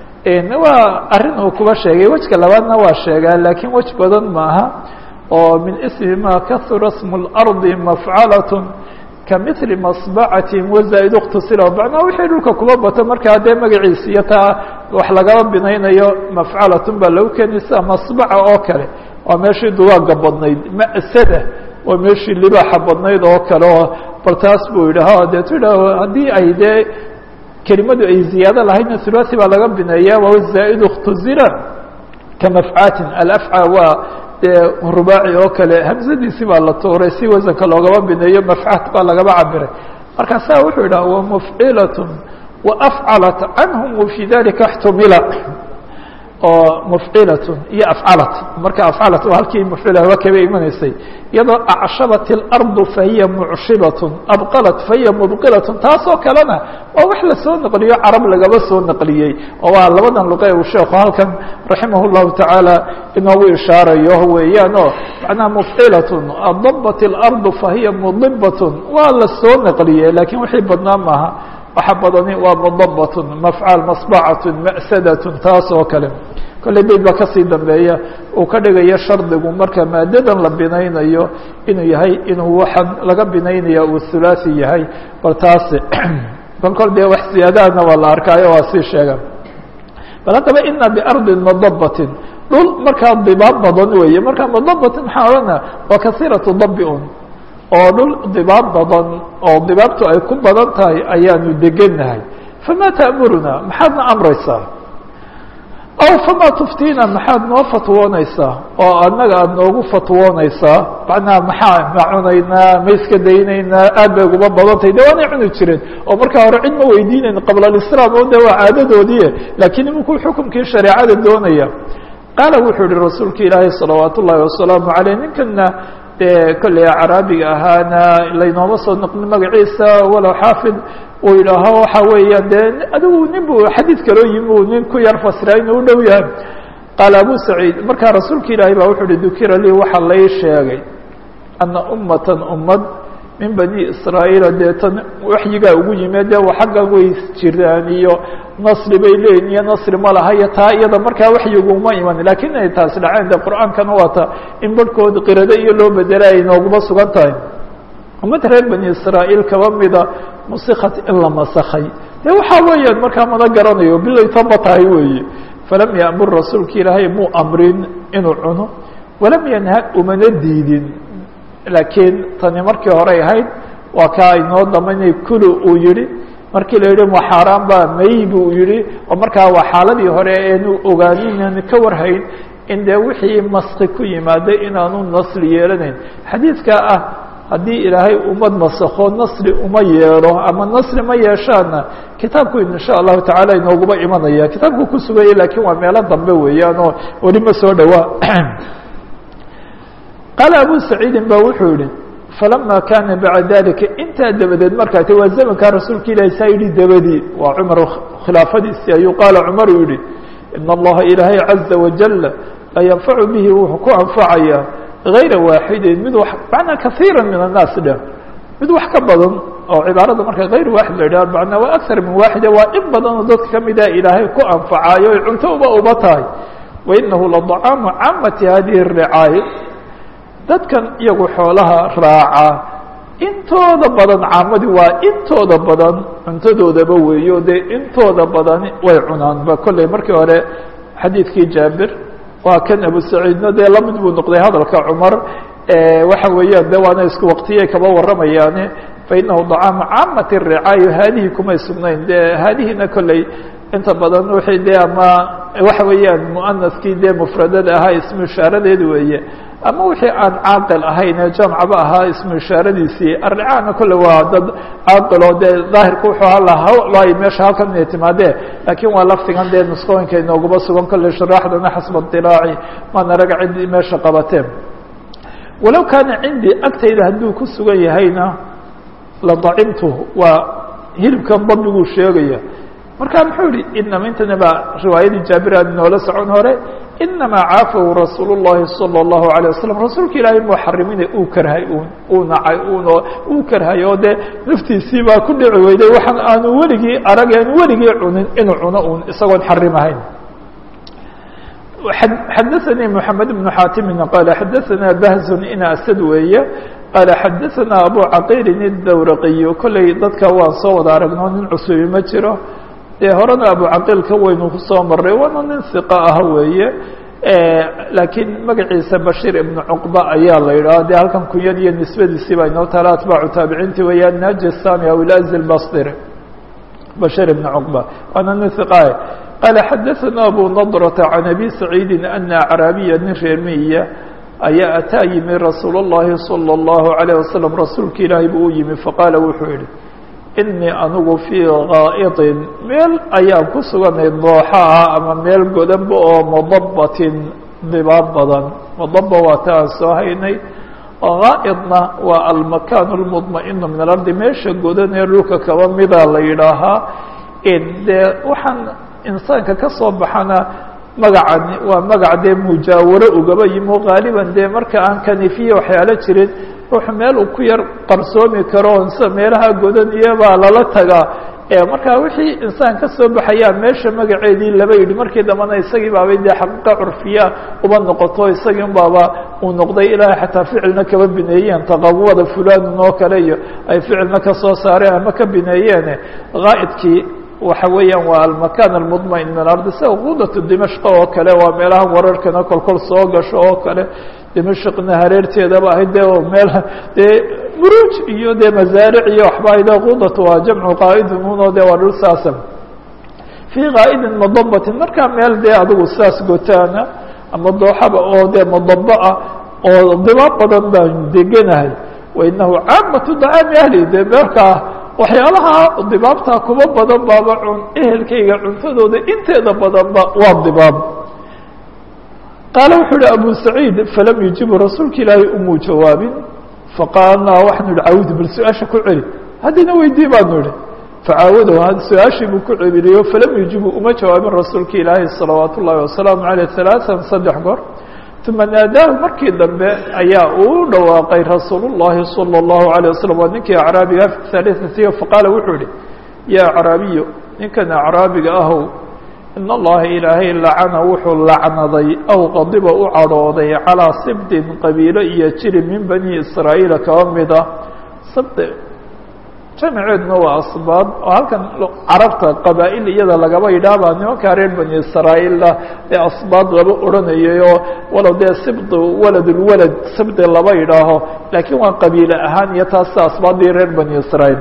waa arrin uu kuba sheegay wejka labaadna waa sheegaa laakiin wej badan maaha oo min ismi ma kahura smu اlardi mafcalat kamili masbacatin wazaa-id اktusila macnaa wixii dhulka kuba bato markaa dee magaciisa iyo taa wax lagaba binaynayo mafcalatun baa lagu keenaysa masbaca oo kale waa meeshii dugaaga badnayd ma'sada waa meeshii libaaxa badnayd oo kale oo bal taas buu yidhi dee tidha haddii ay dee kelimadu ay ziyaado lahaydna hulasi baa laga bineeya wazaa-id اktusila kamafcatin alafca waa dee rubaaci oo kale hamsadiisi baa la tuuray si wasanka loogaba bineeyo mafcat baa lagaba cabiray markaasaa wuxuu yidhaha wamufcilaة waafcalat canhum fi dalika اxtumila oo mufcilaة iyo afcalat marka afcalat waa halkii mufcila waa kaba imanaysay iyadoo acshabat اlarض fahiya mucshibaة abqalat fahiya mubqilaة taasoo kalena waa wax lasoo naqliyo carab lagaba soo naqliyey oo waa labadan luqe uu sheekhu halkan raximah الlahu taعaalى inoogu ishaarayo weeyaan oo macnaha mufcilaة adabat اlarض fahiya mudibaة waa lasoo naqliyey lakiin wixii badnaa maaha waxa badani waa mudabaة mafcal masbacaة ma'sadaة taas oo kale kolley bayd baa kasii dambeeya uu ka dhigayo shardigu marka maadadan la binaynayo inuu yahay inuu waxaan laga binaynaya uu hulaaثi yahay bal taas bal kol dee wax siyaadahana waa la arkaayo waa sii sheegan bal haddaba ina biardi mudabatin dhul markaa dibaab badan weeye marka mudabatin maxaa odhana waa kasiiraةu dabi un oo dhul dibaab badan oo dibaabtu ay ku badan tahay ayaanu degenahay fama ta'muruna maxaadna amraysaa aw fama tuftiina maxaad noo fatwoonaysaa oo annaga aada noogu fatwoonaysaa macnaha maxaa ma cunaynaa ma iska daynaynaa aad bay uguba badantahay de waanay cuni jireen oo markaa hore cid ma weydiinayn qabla alislaam oo de waa caadadoodii laakiin imankuu xukumkii shareecada doonaya qaala wuxuu yihi rasuulka ilaahi salawaat ullaahi wasalaamu caleyh ninkana dee kolley caraabiga ahaana laynooma soo noqni magaciisa walow xaafid uu yidhaaho waxa weeyaan dee adigu nin bu xadiid kaloo yimi uu nin ku yar fasira inuu u dhow yahay qaala abu saciid markaa rasuulka ilaahi baa wuxuu uhi dukira lii waxaa lay sheegay ana ummatan ummad min bani israa'iila dee tan waxyigaa ugu yimid dee xaggan way jiraan iyo nasri bay leeyihin iyo nasri ma laha iyo taa iyada markaa waxyiguma iman lakiin inay taas dhaceen de qur'aankana waata in barhkooda qirado iyo loo bedela ay nooguma sugan tahay ummad reer bani israa'iil kaba mida musikat in la masakhay dee waxaa weeyaan markaa mana garanayo bilay taba tahay weeye falam ya'mur rasuulka ilaahay muu amrin inuu cuno walam yanha umana diidin laakiin tani markii horey ahayd waa kaa inoo damaynay kulu uu yihi markii la yidhi ma xaaraan baa may buu yihi oo markaa waa xaaladii hore eenu ogaanin ka warhayn in dee wixii maski ku yimaada inaanu nasli yeelanayn xadiidka ah haddii ilaahay ummad masakho nasri uma yeelo ama nasri ma yeeshaana kitaabku insha allahu tacaala inooguma imanaya kitaabku ku sugaya lakiin waa meelo dambe weeyaan oo weli ma soo dhowaa qaala abu saciidin ba wuxuu yihi falama kana bacda dalika intaa dabadeed markaa te waa zamankaa rasuulka ilahi saa yidhi dabadii waa cumar khilaafadiisii ayuu qaala cumar uu yihi in allaha ilaahay caza wajal la yanfacu bihi wuxuu ku anfacaya غayra waaxidin mid manaa kaiira min الnaas dheh mid wax ka badan oo cibaarada marka غayr waaxid la idhah manaa waa akar min waaxide waa in badan oo dadka kamida ilaahay ku anfacaayo ay cunto uba tahay wainahu laطacaamu camati hadihi الricaaya dadkan iyagu xoolaha raaca intooda badan caamadii waa intooda badan cuntadoodaba weeyo dee intooda badani way cunaan ba kolley markii hore xadiidkii jaabir waa kan abu saciidna dee lamid buu noqday hadalka cumar waxa weeyaan de waana isku waqtiyay kaba waramayaane fainahu dacaamu caamati الricaayo haadihi kumay sugnayn de haadihina kolley inta badan wixii de ama waxa weeyaan muanaskii dee mufradada ahaa ismu ishaaradeed weeye ama wixii aan caaqil ahayn ee jamcaba ahaa ismu ishaaradiisii arricaana kolle waa dad caaqiloo dee daahirka wuxuu halahay meesha halkan inay timaadee laakiin waa laftigan dee nuskooyinka inooguma sugan kolle shuraaxdana xasba iطilaaci maana raga cidi meesha qabateen walow kaana cindii agtayda hadduu ku sugan yahayna la dacimtu waa hilibkan dabiguu sheegaya marka muxuu yihi inama intana baa riwaayadii jaabir aan inoola socon hore inamaa caafahu rasuul الlahi salى الlahu عalيه wasalam rasuulka ilaahay muu xarimina uu karhay uu nacay uu karhay oo dee naftiisii baa ku dhici weyday waxaan aanu weligii arag aanu weligii cunin inuu cuno un isagoon xarimahayn xadaثanii mحamed بن xaatimi qaala xadaثana bahz ina asad weeye qaala xadaثana abu caqiilin الdawraqiy kolley dadka waan soo wada aragno nin cusubi ma jiro dee horena abu caqiilka waynu kusoo maray waana nin hiqa ah weeye laakiin magaciisa bashiir ibnu cuqba ayaa la yidhaha dee halkan kunyad iyo nisbadiisii baa inoo taala atbaacu taabiciinti weeyaan najasani aw ilazi lbasri bashiir ibnu cuqba waana nin hiqaah qaala xadaثana abu nadrata can abi saciidin ana acraabiya nin reer miya ayaa ataa yimi rasuul الlahi salى الlahu عalيه wasalam rasuulka ilaahay buu u yimi faqaala wuxuu yihi inii anigu fii gaa'iطin meel ayaan ku suganay dooxa ah ama meel godanba oo madabatin dibaab badan madaba waa ta aan soo haynay gaa'idna waa almakaan اlmطmaئinu min alardi meesha godan ee dhulka kaba mida la yidhaahaa dee waxaan insaanka ka soo baxana magacani waa magac dee mujaawaro ugaba yimo gaaliban dee marka aan kanifiye waxyaalo jirin ruux meel uu ku yar qarsoomi karo onse meelaha godan iyobaa lala tagaa markaa wixii insaan ka soo baxayaa meesha magaceedii laba yidhi markii dambana isagii baabay dee xaqiiqa curfiya uba noqoto isagii un baaba uu noqday ilaahay xataa ficilna kaba bineeyeen taqawada fulanun oo kale iyo ay ficilna ka soo saareen ama ka bineeyeen gaa'idkii waxa weeyaan waa almakan almطmaئin min alardi sida quudatu dimashq oo kale waa meelaha wararkana kolkol soo gasho oo kale dimashqna hareerteedaba ahayd de meel dee muruuj iyo dee mazaaric iyo waxba ahayde quudatu waa jamcu qaa'idun uno de waa dhul saasa fii qaa'idin madabatin markaa meel dee adigu saas gotaana ama dooxaba oo dee madaba ah oo dibaab badan baan deganahay wainahu caamatu dacaami ahli de meelkaa waxyaalaha dibaabtaa kuba badan baaba ehelkayga cuntadooda inteeda badanba waa dibaab qaala wuxuu uhi abu saciid falam yujibu rasuulka ilaahay umuu jawaabin faqaalnaa waxaanu ihi caawid bal su-aasha ku celi haddina weydii baanu ihi facaawadahu su-aashii buu ku celiliyo falam yujibu uma jawaabin rasuulka ilaahay salawaat ullahi wasalaamu aleyh alaaan 3 goor uma naadaahu markii dambe ayaa uu dhawaaqay rasuul الlahi salى الlahu عalيه waslm waa ninkii acraabiga ثالثة faqaala wuxuu ihi ya acraabiyo ninkan acraabiga ahow in allaha ilaahay lacana wuxuu lacnaday aw qadiba u cadhooday calىa sibdin qabiilo iyo jiri min bani israa'iila kaba mida sabd jamceeduna waa asbaad oo halkan carabta qabaa'il iyada lagaba yidhaahba nimankaa reer bani israa'iilla ee asbaad laba odhanayayoo walow dee sibd waladulwalad sibdi laba yidhaaho laakiin waa qabiile ahaan iyo taasa asbaaddii reer bani israa'iil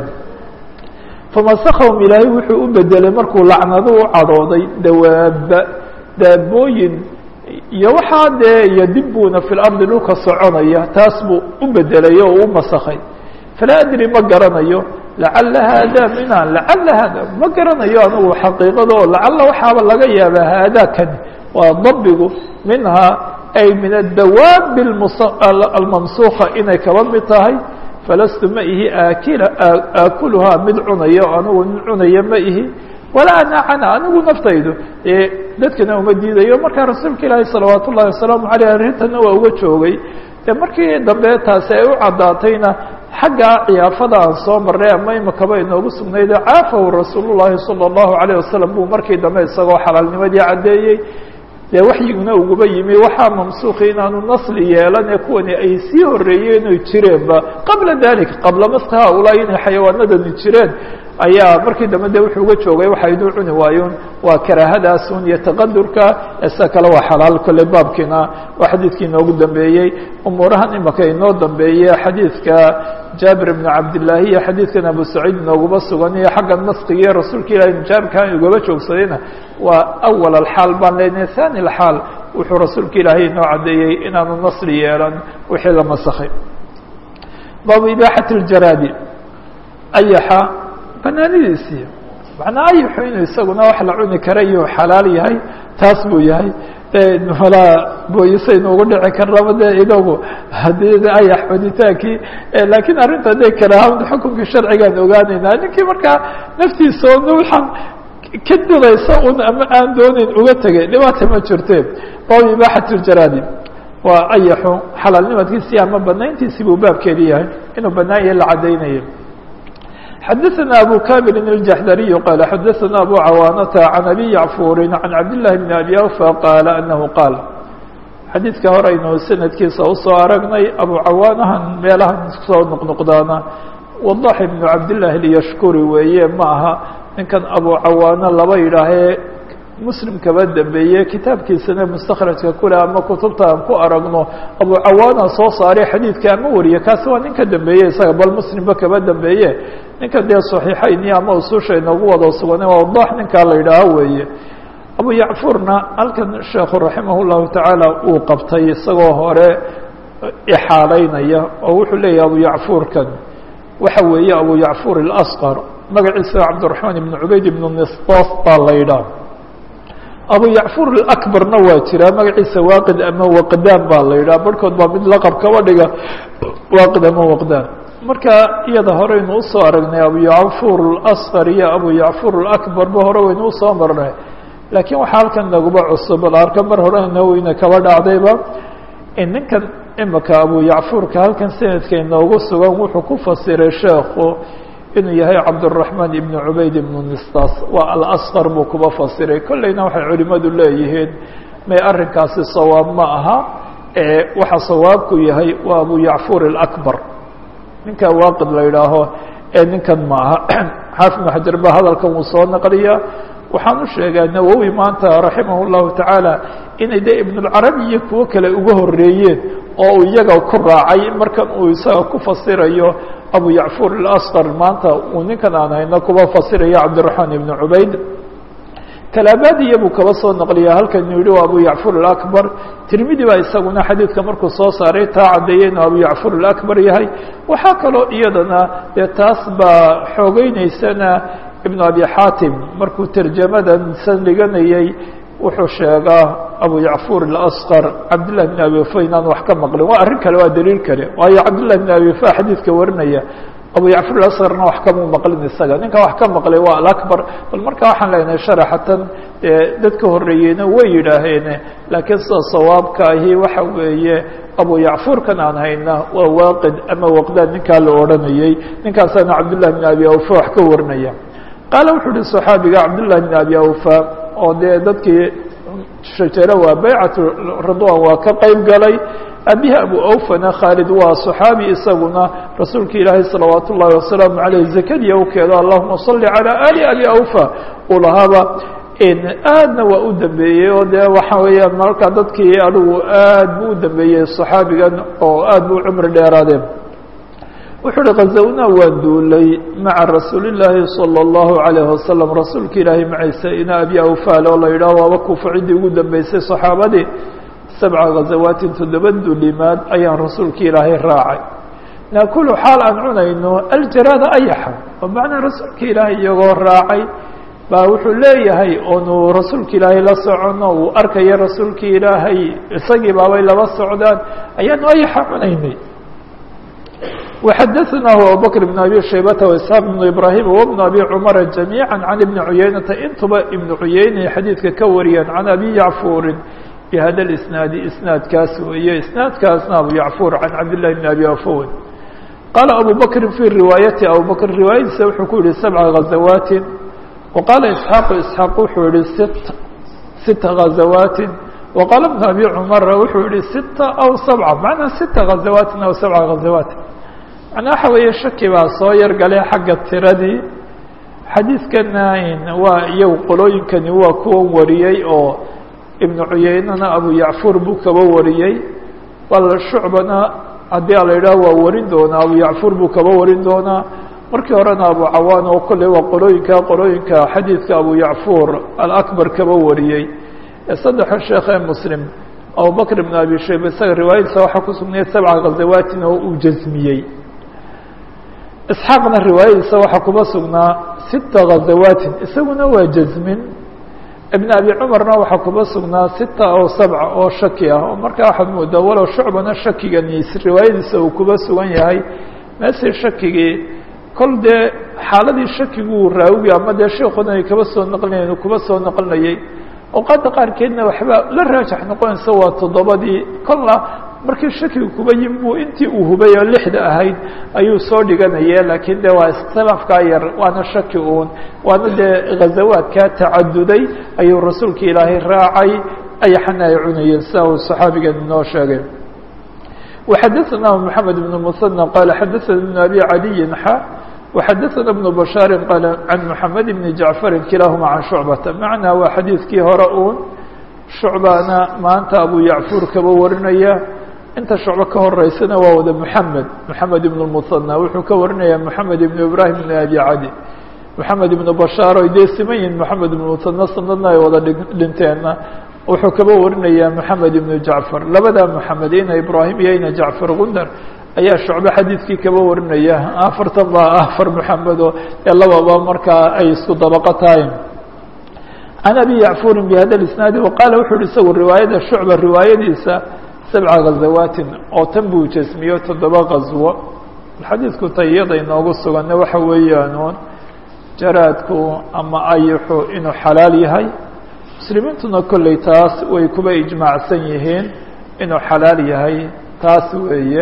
famasakahum ilaahay wuxuu u bedelay markuu lacnadu u cadhooday dawaaba daabooyin iyo waxaa dee yadibuna fi lardi dhulka soconaya taas buu u bedelay oo u masakhay falaa adri ma garanayo lacala haada mina lacala haada ma garanayo anigu xaqiiqada oo lacala waxaaba laga yaabaa haadakani waa dabigu minhaa ay min adawaabi almamsuuka inay kaba mid tahay falastu ma ihi aakuluhaa mid cunayo anigu mid cunaya ma ihi walaa anacana anigu naftaydu dadkana uma diidayo markaa rasuulka ilaahi salawaat ullahi wasalaamu aleyh arrintana waa uga joogay markii dambe taasi ay u caddaatayna xagga ciyaafada aan soo marray ama imakaba inoogu sugnayde caafahu rasuul الlahi salى الlahu عalيه wasalam buu markii dambe isagoo xalaalnimadii caddeeyey dee waxyiguna uguba yimi waxaa mamsuuqi inaanu nasli yeelan ee kuwani ay sii horeeyeen oy jireenba qabla dalik qabla maska haulaa inay xayawaanadani jireen ayaa markii dambe de wuxuu uga joogay waxa inuu cuni waayoon waa karaahadaasun iyo taqadurka esa kale waa xalaal kolley baabkiina waa xadiidkii inoogu dambeeyey umuurahan imaka inoo dambeeye xadiidka jaabir ibn cabdillaahi iyo xadiidkan abu saciid inooguma sugan iyo xagga naskigiiyo rasuulka ilahi jaabirkaan igaba joogsadayna waa awal alxaal baan leenahay thani alxaal wuxuu rasuulka ilaahay inoo caddeeyey inaanu nasli yeelan wixii la masakhay baabu ibaaxati ljaraadi ayaxa banaanidiisii macnaa ayaxu inuu isaguna wax la cuni kara iyo xalaal yahay taas buu yahay malaa booyisaynu ugu dhici karnaba de idagu haddii ayax cunitaankii laakiin arrinta de karaahada xukunkii sharcigaan ogaanaynaa ninkii markaa naftiisa on waxaan ka dilaysa un ama aan doonayn uga tegay dhibaata ma jirte baabu ibaaxati ljaraadi waa ayaxu xalaalnimadkiisii ama banayntiisii buu baabkeedi yahay inuu banaan yahay la caddaynayo xadaثna abu kamil الjaxdariy qaala xadaثna abu cawaanata can abi yacfuri can cabdillahi bn abi awfa qaala anahu qaal xadiidka hore aynu sanadkiisa usoo aragnay abu cawaanahan meelahan soo noqnoqdaana wadax ibnu cabdillahi اlyashkuri weeye ma aha ninkan abu cawaano laba yidhaahee muslim kaba dambeeye kitaabkiisana mustakhrajka kule ama kutubta aan ku aragno abu cawaana soo saaray xadiidka ama wariye kaasi waa ninka dambeeye isaga bal muslimba kaba dambeeye ninka dee صaxiixayni ama ususha inoogu wada sugana waa wadax ninkaa la yidhaaho weeye abu yacfurna halkan sheekhu raximah الlahu tacaala uu qabtay isagoo hore ixaalaynaya oo wuxuu leeyahay abu yacfuurkan waxa weeye abu yacfuur اlasqar magaciisa cabdiraxmaan ibn cubayd ibn nistas baa la yidhaah abu yacfuur اlakbarna waa jiraa magaciisa waaqid ama waqdaan baa la yidhaha barhkood baa mid laqab kaba dhiga waaqid ama waqdaan marka iyada horeynu usoo aragnay abu yacfuur اlasqar iyo abu yacfuur اlakbarba hore waynu usoo marnay laakiin waxaa halkan naguba cusub arka mar horena weyna kaba dhacdayba ninkan imika abu yacfuurka halkan sanadka inoogu sugan wuxuu ku fasiray sheekhu inuu yahay cabdالرaحmaan ibn cubayd ibn nistas waa alasqar buu kuba fasiray kolleyna waxay culimadu leeyihiin may arrinkaasi sawaab ma aha waxa sawaabku yahay waa abu yacfuur اlakbar ninka waaqid la yidhaaho ninkan ma aha xaafid ibn xajar ba hadalkan wuu soo naqliya waxaan u sheegaa nawowi maanta raximah الlahu taعaalى inay de ibn اlcarabi iyo kuwo kale uga horeeyeen oo uu iyaga ku raacay markan uu isaga ku fasirayo abu yacfuur اlasqar maanta uu ninkan aan hayno kuba fasirayo cabdالرaحmaan ibn cubayd kalaabadiya buu kaba soo naqliya halkan inu yihi abu yacfuur اlakbar tirmidi baa isaguna xadiidka markuu soo saaray taa caddeeyey inuu abu yacfuur اlakbar yahay waxaa kaloo iyadana dee taas baa xoogeyneysana ibn abi xaatim markuu tarjamadan san dhiganayay wuxuu sheegaa abu yacfuur اlasqar cabdillahi bn abi wafa inaan wax ka maqlin waa arrin kale waa daliil kale waayo cabdillahi bn abi wafa xadiidka warinaya abu yacfuur اlasqarna wax kamuu maqlin isaga ninka wax ka maqlay waa alakbar bal marka waxaan leenahay sharaxatan dadka horeeyeyna way yidhaaheen laakiin sida sawaabka ahi waxa weeye abu yacfuurkan aan hayna waa waaqid ama waqdaan ninkaa la odhanayey ninkaasaana cabdillahi bn abi wafa wax ka warinaya qaala wuxuu uhi صaxaabiga cabdالlahi bn abi awfa oo dee dadkii shajaro waa baycatu ridwan waa ka qeyb galay abihi abu awfana khaalid waa صaxaabi isaguna rasuulka ilaahay salawaat ullahi wasalaamu aleyh zakadiya u keedo allahuma صali calى ali abi awfa uu lahaaba aadna waa u dambeeyey oo dee waxa weeyaan marka dadkii adigu aad buu u dambeeyey صaxaabigan oo aad bu cumri dheeraadeen wuxuu uhi ghazawnaa waan duulay maca rasuuli llaahi salى اllahu عalayه wasalam rasuulka ilaahay maciisa ina abi awfaal oo la yidhaah waaba kufa ciddii ugu dambeysay صaxaabadii 7 ghazawaatin 7 dulimaad ayaan rasuulka ilaahay raacay naakulu xaal aan cunayno aljaraada ayaxa oo macnaa rasuulka ilaahay iyagoo raacay baa wuxuu leeyahay oonu rasuulka ilaahay la socono uu arkaya rasuulka ilaahay isagii baabay laba socdaan ayaanu ayaxa cunaynay وxadثnah abubكر بن abي شhaybة وإسحاaq بن ibrahيm وبن abي cmر جamيعا عن iبن عuyaynata intuba iبن cuyayna xadiidka ka wariyaan عan abi yacfuuri bhada الإsنaadi isnaadkaas weeye isnaadkaasna abu yacfuur عan cabdالlahi بn abi awfawin qaala abu bakri fي riwaayati abu bakr riwaayadiisa wuxuu ku yihi 7 غaزawaatin وqaala isحaaq isحaaq wuxuu yihi 6 غaزawaatin وqaala بن abi cmr wuxuu yihi 6 aw 7 macnaa 6 غaزawaatin aw 7 غaزawaatin macnaa waxa weeye shaki baa soo yar galay xagga tiradii xadiidkana waa iyagu qolooyinkani waa kuwan wariyey oo ibnu cuyeynana abu yacfuur buu kaba wariyey bal shucbana haddii a la yidhaah waa warin doonaa abu yacfuur buu kaba warin doonaa markii horena abu cawaan oo kolley waa qolooyinka xadiidka abu yacfuur alakbar kaba wariyey saddexa sheekh ee muslim abubakr ibn abi shayba isaga riwaayadiisa waxaa ku sugnaya 7 ghazawaatin oo uu jasmiyey isxaaqna riwaayadiisa waxaa kuba sugnaa 6 ghazawaatin isaguna waa jasmin ibn abi cumarna waxaa kuba sugnaa 6 aw 7 oo shaki ah oo markaa waxaad moodaa walow shucbana shakigani riwaayadiisa uu kuba sugan yahay meesii shakigii kol dee xaaladii shakiguu raawigi ama dee sheekuna ay kaba soo naqlinayeen uu kuba soo naqlinayay awqaadda qaarkeedna waxba la raajax noqonaysa waa 7dii kolna markii shakiga kuba yimi buu intii uu hubay oo 6da ahayd ayuu soo dhiganaya laakiin de waa iskhilaafkaa yar waana shaki uun waana dee ghazawaadkaa tacaduday ayuu rasuulka ilaahay raacay ayaxana ay cunayeen sida uu saxaabigan inoo sheegay وxadثna محamed بن المثنى qال xadثna بن أbي عadي وxadثna بن بشhاaر qال عن محamed بن جaعفر kilahma عan شhuعبةa macnaa waa xadiidkii hore uun shucbana maanta abu yacfuur kaba warinaya inta shucbo ka horeysana waa wada محamed بن المثنى wuxuu ka warinaya محamed بن ibrahim بن أbي cadي محamed بن بشhاar oy dee siman yihin محamed بن مثنى sanadna ay wada dhinteena wuxuu kaba warinaya محamed بن jacفar labada محamed ina ibrahim iyo ina jacفar gundar ayaa shucbe xadiidkii kaba warinaya afartan ba afar محamedo ee lababa markaa ay isku dabaqo tahay عن أبي يعفور بhda الإسناaد وqاaل wuxuu hi isagu riwaayada shucba riwaayadiisa 7 غaزawaaت oo tan buu jasmiyo 7 غaزwo xadiidku tayada inoogu sugana waxa weeyaan jaraadku ama ayuxu inuu xalaal yahay muslimiintuna kolley taas way kuba ijmaacsan yihiin inuu xalaal yahay taas weeye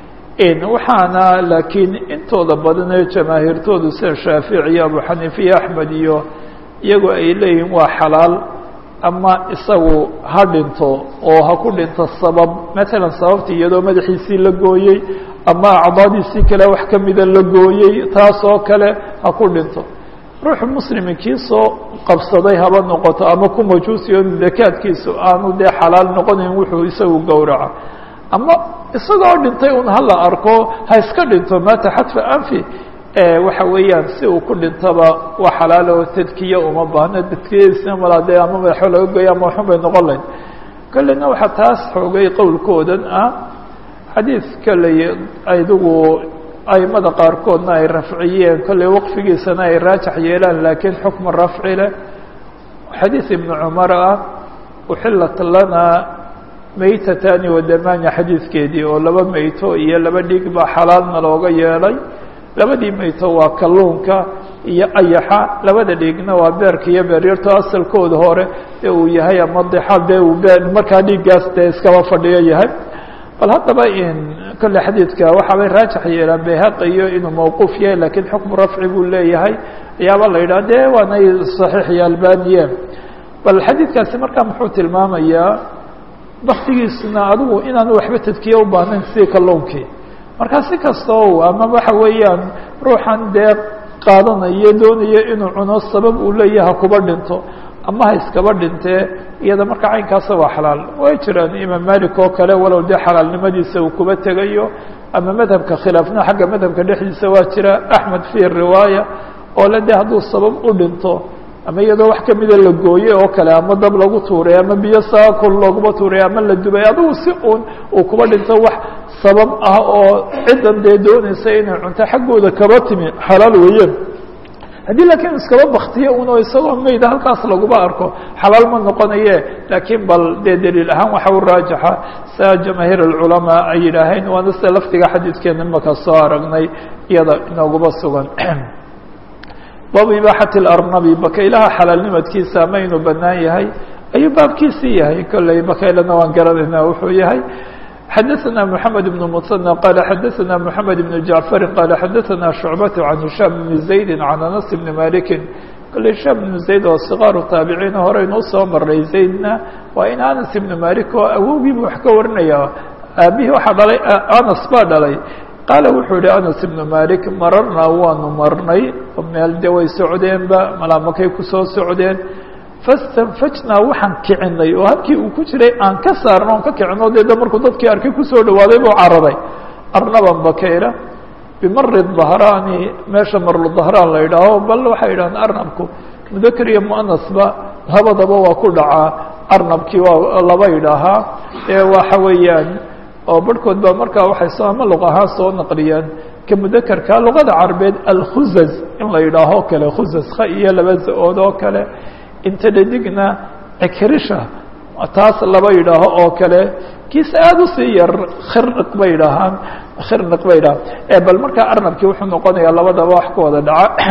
waxaana laakiin intooda badan ee jamaahiirtoodu sida shaafici iyo abu xaniifa iyo axmed iyo iyagoo ay leeyihiin waa xalaal ama isagu ha dhinto oo ha ku dhinto sabab matalan sababta iyadoo madaxiisii la gooyey ama acdaadiisii kale wax kamida la gooyey taas oo kale ha ku dhinto ruuxu muslimi kii soo qabsaday haba noqoto ama ku majuusiyo dakaadkiisu aanu dee xalaal noqonayn wuxuu isagu gowraca ama isagoo dhintay un hala arko ha iska dhinto maata xadfa anfi waxa weeyaan si uu ku dhintaba waa xalaal oo tadkiye uma baahno tadkiyadiisna malaadee ama madaxo laga goyo ama waxun bay noqon lahayd kolleyna waxaa taas xoogay qowlkoodan ah xadiid kolley adigu aimada qaarkoodna ay rafciyeen kolley waqfigiisana ay raajax yeelaan laakiin xukma rafci leh xadiid ibnu cumar ah uxilat lana maytatani wadamanya xadiidkeedii oo laba meyto iyo laba dhig baa xalaalna looga yeelay labadii meyto waa kalluunka iyo ayaxa labada dhigna waa beerka iyo beeryarto asalkooda hore ee uu yahay ama dexal dee uu markaa dhiiggaas dee iskaba fadhiyo yahay bal haddaba kolle xadiidka waxaabay raajax yeelaan bayhaqi iyo inuu mawquuf yahay lakiin xukmu rafci buu leeyahay ayaaba la yidhaha dee waanay saxiix iyo albaniye bal xadiidkaasi markaa muxuu tilmaamayaa baktigiisuna adigu inaanu waxba tadkiye u baahnayn sidii kalluunkii markaa si kastoo ama waxa weeyaan ruuxan dee qaadanayo doonayo inuu cuno sabab uu leeyaha kuba dhinto ama ha iskaba dhintee iyada marka caynkaasa waa xalaal way jiraan imaam malik oo kale walow dee xalaalnimadiisa uu kuba tegayo ama madhabka khilaafna xagga madhabka dhexdiisa waa jira axmed fi riwaaya oo le de hadduu sabab u dhinto ama iyadoo wax kamida la gooye oo kale ama dab lagu tuuray ama biyo saakol looguma tuuray ama la dubay adigu si un uu kuba dhinto wax sabab ah oo ciddan dee doonaysa inay cunto xaggooda kaba timi xalaal weeyeen haddii laakiin iskaba baktiye un oo isagoo mayda halkaas laguba arko xalaal ma noqonaye laakiin bal dee daliil ahaan waxa u raajaxa saa jamaahiir alculamaa ay yidhaaheen waana sida laftiga xadiidkeena imaka soo aragnay iyada inooguba sugan baabu ibaaxati اlarnabi bakaylaha xalaalnimadkiisa ama inuu banaan yahay ayuu baabkiisii yahay kolley bakaylana waan garanayna wuxuu yahay xadaثna mحamed بن mثنى qala xadaثna mحamed بن jacفar qala xadaثna شhucbaة عan هisham بn زayd عan anas بn maliki kolley hisham بn زayd oo صغaaru taabiciina horeynuu soo maray zaydna waa in anas ibn malik oo awowgiibu wax ka warinaya aabihii waxaa dhalay anas baa dhalay qaala wuxuu yihi anas ibnu malik mararnaa waanu marnay meel de way socdeenba malaamakay kusoo socdeen fastanfajnaa waxaan kicinay oo halkii uu ku jiray aan ka saarno on ka kicino dee markuu dadkii arkay kusoo dhawaaday buu cararay arnaban bakayla bimari dahraani meesha marlu dahraan la yidhaaho bal waxay yidhahaan arnabku mudakar iyo muanasba labadaba waa ku dhacaa arnabkii waa laba yidhaahaa ee waxa weeyaan oo barhkood baa markaa waxay soo ama luq ahaan soo naqliyaan ka mudakarka luqada carabeed alkhuzaz in la yidhaaho kale khuzaz kha iyo laba za-ood oo kale inta dhadigna cikrisha taas laba yidhaaho oo kale kiisa aada usii yar khirniq bay yidhaahaan khirniq bay yidhahaan bal markaa arnabkii wuxuu noqonayaa labadaba wax ka wada dhaca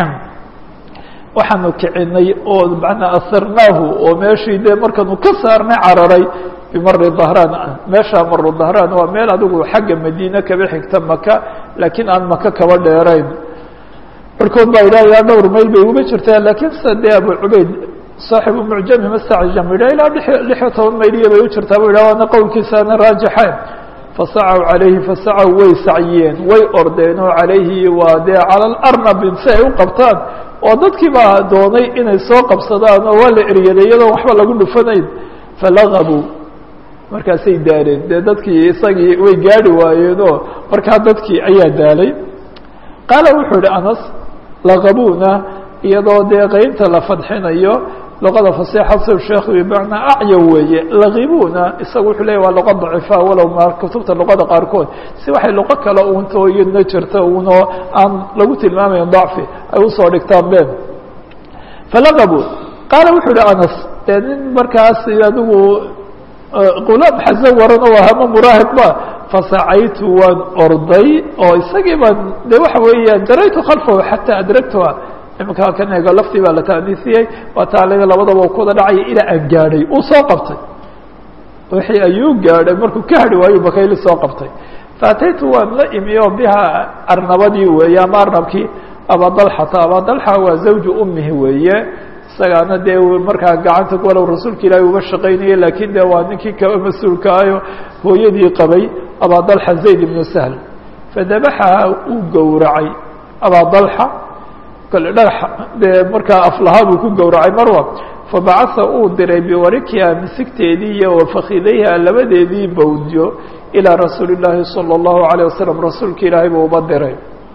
waxaanu kicinay oo manaa asarnaahu oo meeshii dee markaanu ka saarnay cararay bimari dahraan meesha maru dahraan waa meel adigu xagga madiine kaba xigta maka laakiin aan maka kaba dheerayn barkood baa yidhah dhowr mayl bay uga jirtaa laakiin sida dee abu cubayd saaxibu mucjami mastacjam yidhah ilaa 16 mayliya bay u jirtaa bu yidhah waana qowlkiisaana raajaxeen fasacaw calayhi fasacaw way sacyeen way ordeen oo calayhi waa dee cala alarnabin si ay u qabtaan oo dadkii baa doonay inay soo qabsadaan oo waa la eryaday iyadoon waxba lagu dhufanayn falagabuu markaasay daaleen dee dadkii isagii way gaari waayeenoo markaa dadkii ayaa daalay qaala wuxuu ihi anas lagabuna iyadoo dee qeynta la fadxinayo luqada fasiixa sida sheekhu bimacnaa acya weeye lagibuna isagu wuxuu leeyahy waa luqa daciifa walow ma kutubta luqada qaarkood si waxay luqo kale uunto iyadna jirta uunoo aan lagu tilmaamayn dacfi ay usoo dhigtaan been falaqabu qaala wuxuu uhi anas dee nin markaas adigu qulaam xasan waran oo ahama muraahib ba fasacaytu waan orday oo isagii baan de waxa weeyaan jaraytu khalfahu xataa adragtuha imanka halkan eego laftii baa la taaniisiyey waa taaliga labadaba u kuwada dhacaya ilaa aan gaadhay uu soo qabtay wixii ayuu gaadhay markuu ka hadhi waayu bakayli soo qabtay faataytu waan la imi oo biha arnabadii weeye ama arnabkii abadalxata abadalxa waa zawju umihi weeye isagaana dee markaa gacanta walow rasuulka ilaahi uga shaqaynayay lakin de waa ninkii kaba mas-uulka ayo hooyadii qabay abadalxa zayd ibnu sahl fadabaxaha uu gowracay abadalxa kale dhagaxa dee markaa aflahaa buu ku gowracay marwa fabacasa uu diray biwarikiha misigteedii iyo wafakidayha labadeedii bawdyo ilaa rasuuli llaahi salى اllahu عalيه wasalam rasuulka ilaahay buu uba diray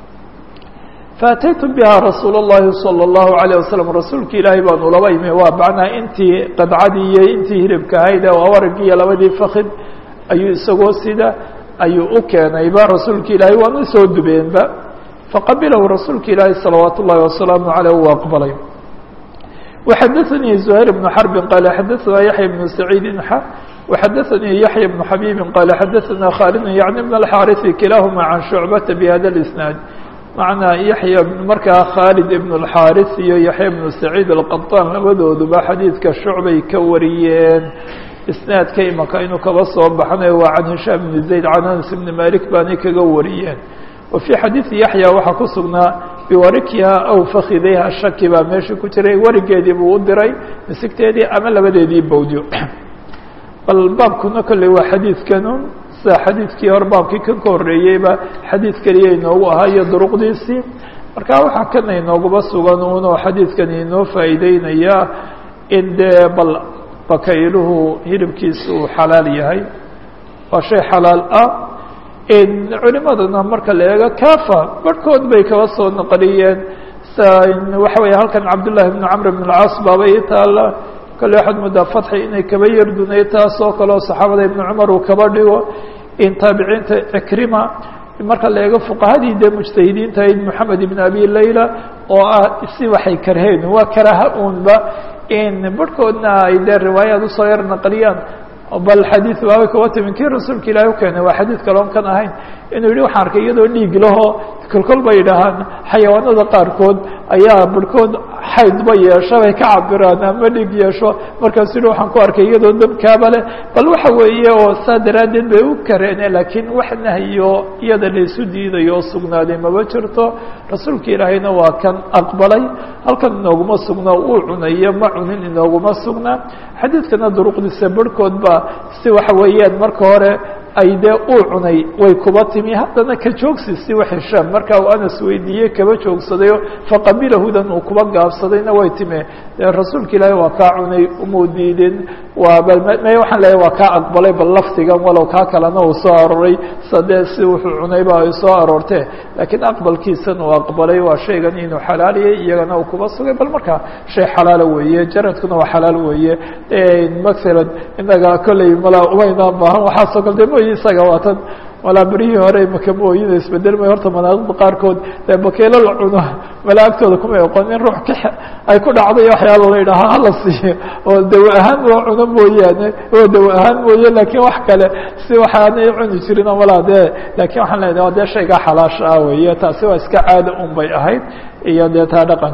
faataytu biha rasuul اllahi salى اllahu عalيه wasalam rasuulka ilaahay baanu laba imi waa macnaa intii qadcadii iyo intii hilibka ahayd waragii iyo labadii fakid ayuu isagoo sida ayuu u keenayba rasuulka ilaahay waana soo dubeenba faqabilahu rasuulka ilaahi salawaat ullahi wasalaamu aleyh u aqbalay waxadaثanii زuhayr bnu xarbi qaala xadaثana yaxya bnu saciidin waxadaثanii yaxya bnu xabiibi qaala xadaثana khaalid yacni bn اlxaariثi kilaahuma can shucbata bihada اlisnaad macnaa yaxya markaa khaalid ibn اlxaariث iyo yaxya bnu saciid alqaطaan labadooduba xadiidka shucbay ka wariyeen isnaadka imaka inuu kaba soo baxnayo waa can hishaam bni zayd can anas bni malik baanay kaga wariyeen wa fii xadiidi yaxya waxaa ku sugnaa biwarikiha aw fakidayha shaki baa meesha ku jiray warigeedii buu u diray misigteedii ama labadeedii bawdyo bal baabkuna kolley waa xadiidkanu sida xadiidkii hore baabkii kan ka horreeyeyba xadiid keliya inoogu ahaa iyo duruqdiisii marka waxaa kana inooguba sugan unoo xadiidkani inoo faa'iideynaya in dee bal bakayluhu hilibkiisa uu xalaal yahay waa shay xalaal ah culimaduna marka la eego kafa barhkood bay kaba soo naqliyeen waxa weeye halkan cabdullahi bnu camr bn اlcaas baaba ii taala kale waxaad moodaa fatxi inay kaba yardunay taas oo kale oo saxaabada ibnu cumar uu kaba dhigo in taabiciinta cikrima marka la eego fuqahadii dee mujtahidiinta ayd moxamed ibn abi layla oo ah si waxay karheen waa karaha unba in barhkoodna ay dee riwaayaad usoo yar naqliyaan bal xadiid waaba kaba timin kii rasuulka ilaahi u keenay waa xadiid kaloon kan ahayn inuu yihi waxaan arkay iyadoo dhiig lahoo kolkol bay dhahaan xayawaanada qaarkood ayaa barhkood xaydba yeesho bay ka cabiraan ama dhiig yeesho markaasu yihi waxaan ku arkay iyadoo dabkaaba leh bal waxa weeye oo saa daraaddeed bay u kareene laakiin wax nahyo iyada laysu diidayo oo sugnaaday maba jirto rasuulka ilaahayna waa kan aqbalay halkan inooguma sugna uu cunayo ma cunin inooguma sugna xadiidkana duruqdiisa barhkood ba si waxa weeyaan marka hore ay dee uu cunay way kuba timi haddana ka joogsi si wax heshaan markaa uu anas weydiiyey kaba joogsadayo faqabilahudan uu kuba gaabsadayna way time rasuulka ilaahi waa kaa cunay umuu diidin waa bal may waxaan leeyahay waa kaa aqbalay bal lafdigan walow kaa kalena uu soo aroray sadee si wuxuu cunayba ay soo aroortee laakiin aqbalkiisan uu aqbalay waa shaygan inuu xalaaliyay iyagana uu kuba sugay bal markaa shay xalaala weeye jaradkuna waa xalaal weeye masalan inaga kolley malaa umaynaan baahan waxaasoo kale de isaga waatan walaa berihii hore makamooyina isbedelmay horta manaadiqda qaarkood dee bakeelo la cuno malaagtooda kuma oqon in ruux ka ay ku dhacday waxyaala la yidhaaha hala siiyo oo dawa ahaan loo cuno mooyaane oo dawa ahaan mooye laakiin wax kale si waxaanay cuni jirin malaa dee laakiin waxaan leedahay waa dee shaygaa xalaasha ah weeye taasi waa iska caada un bay ahayd iyo dee taa dhaqan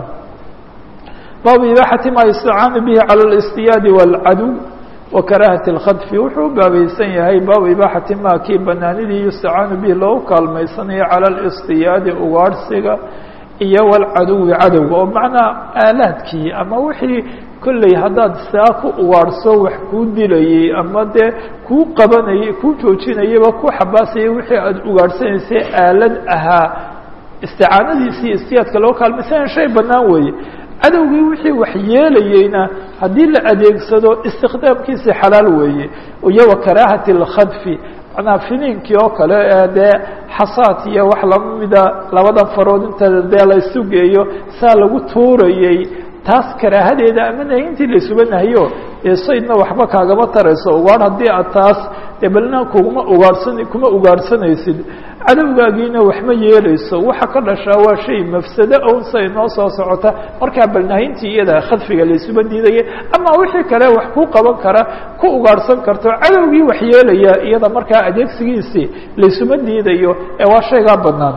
baabu ibaaxati ma yustacaanu bihi cala اlistiyaadi wاlcadow وkarahaة الkhdfi wuxuu baabaysan yahay baabu ibaaxati ma kii banaanidii yustacaanu bihi loogu kaalmaysanayo calى الاstiyaadi ugaadhsiga iyo wاlcadowi cadowga oo macnaa aalaadkii ama wixii kolley haddaad saa ku ugaadhso wax kuu dilayey ama dee kuu qabanayay kuu joojinayaba ku xabaasayay wixii aada ugaadhsanaysay aalad ahaa isticaanadiisii istiyaadka loo kaalmaysanaya shay banaan weeye cadowgii wixii wax yeelayeyna haddii la adeegsado istikhdaamkiisi xalaal weeye iyo wakaraahati اlkhadfi macnaa finiinkii oo kale ee dee xasaad iyo wax lamida labada farood inta dee la isu geeyo saa lagu tuurayey taas karaahadeeda ama nahintii laysuba nahiyo saydna waxba kaagama tarayso ugaadh haddii aad taas dee balna kuma ugaadhsanaysid cadowgaagiina waxma yeelayso waxa ka dhashaa waa shay mafsado own say noo soo socota markaa bal nahintii iyada khadfiga laysuba diidaya ama wixii kale wax ku qaban kara ku ugaadhsan karto cadowgii wax yeelaya iyada markaa adeegsigiisii laysuma diidayo ee waa shaygaa banaan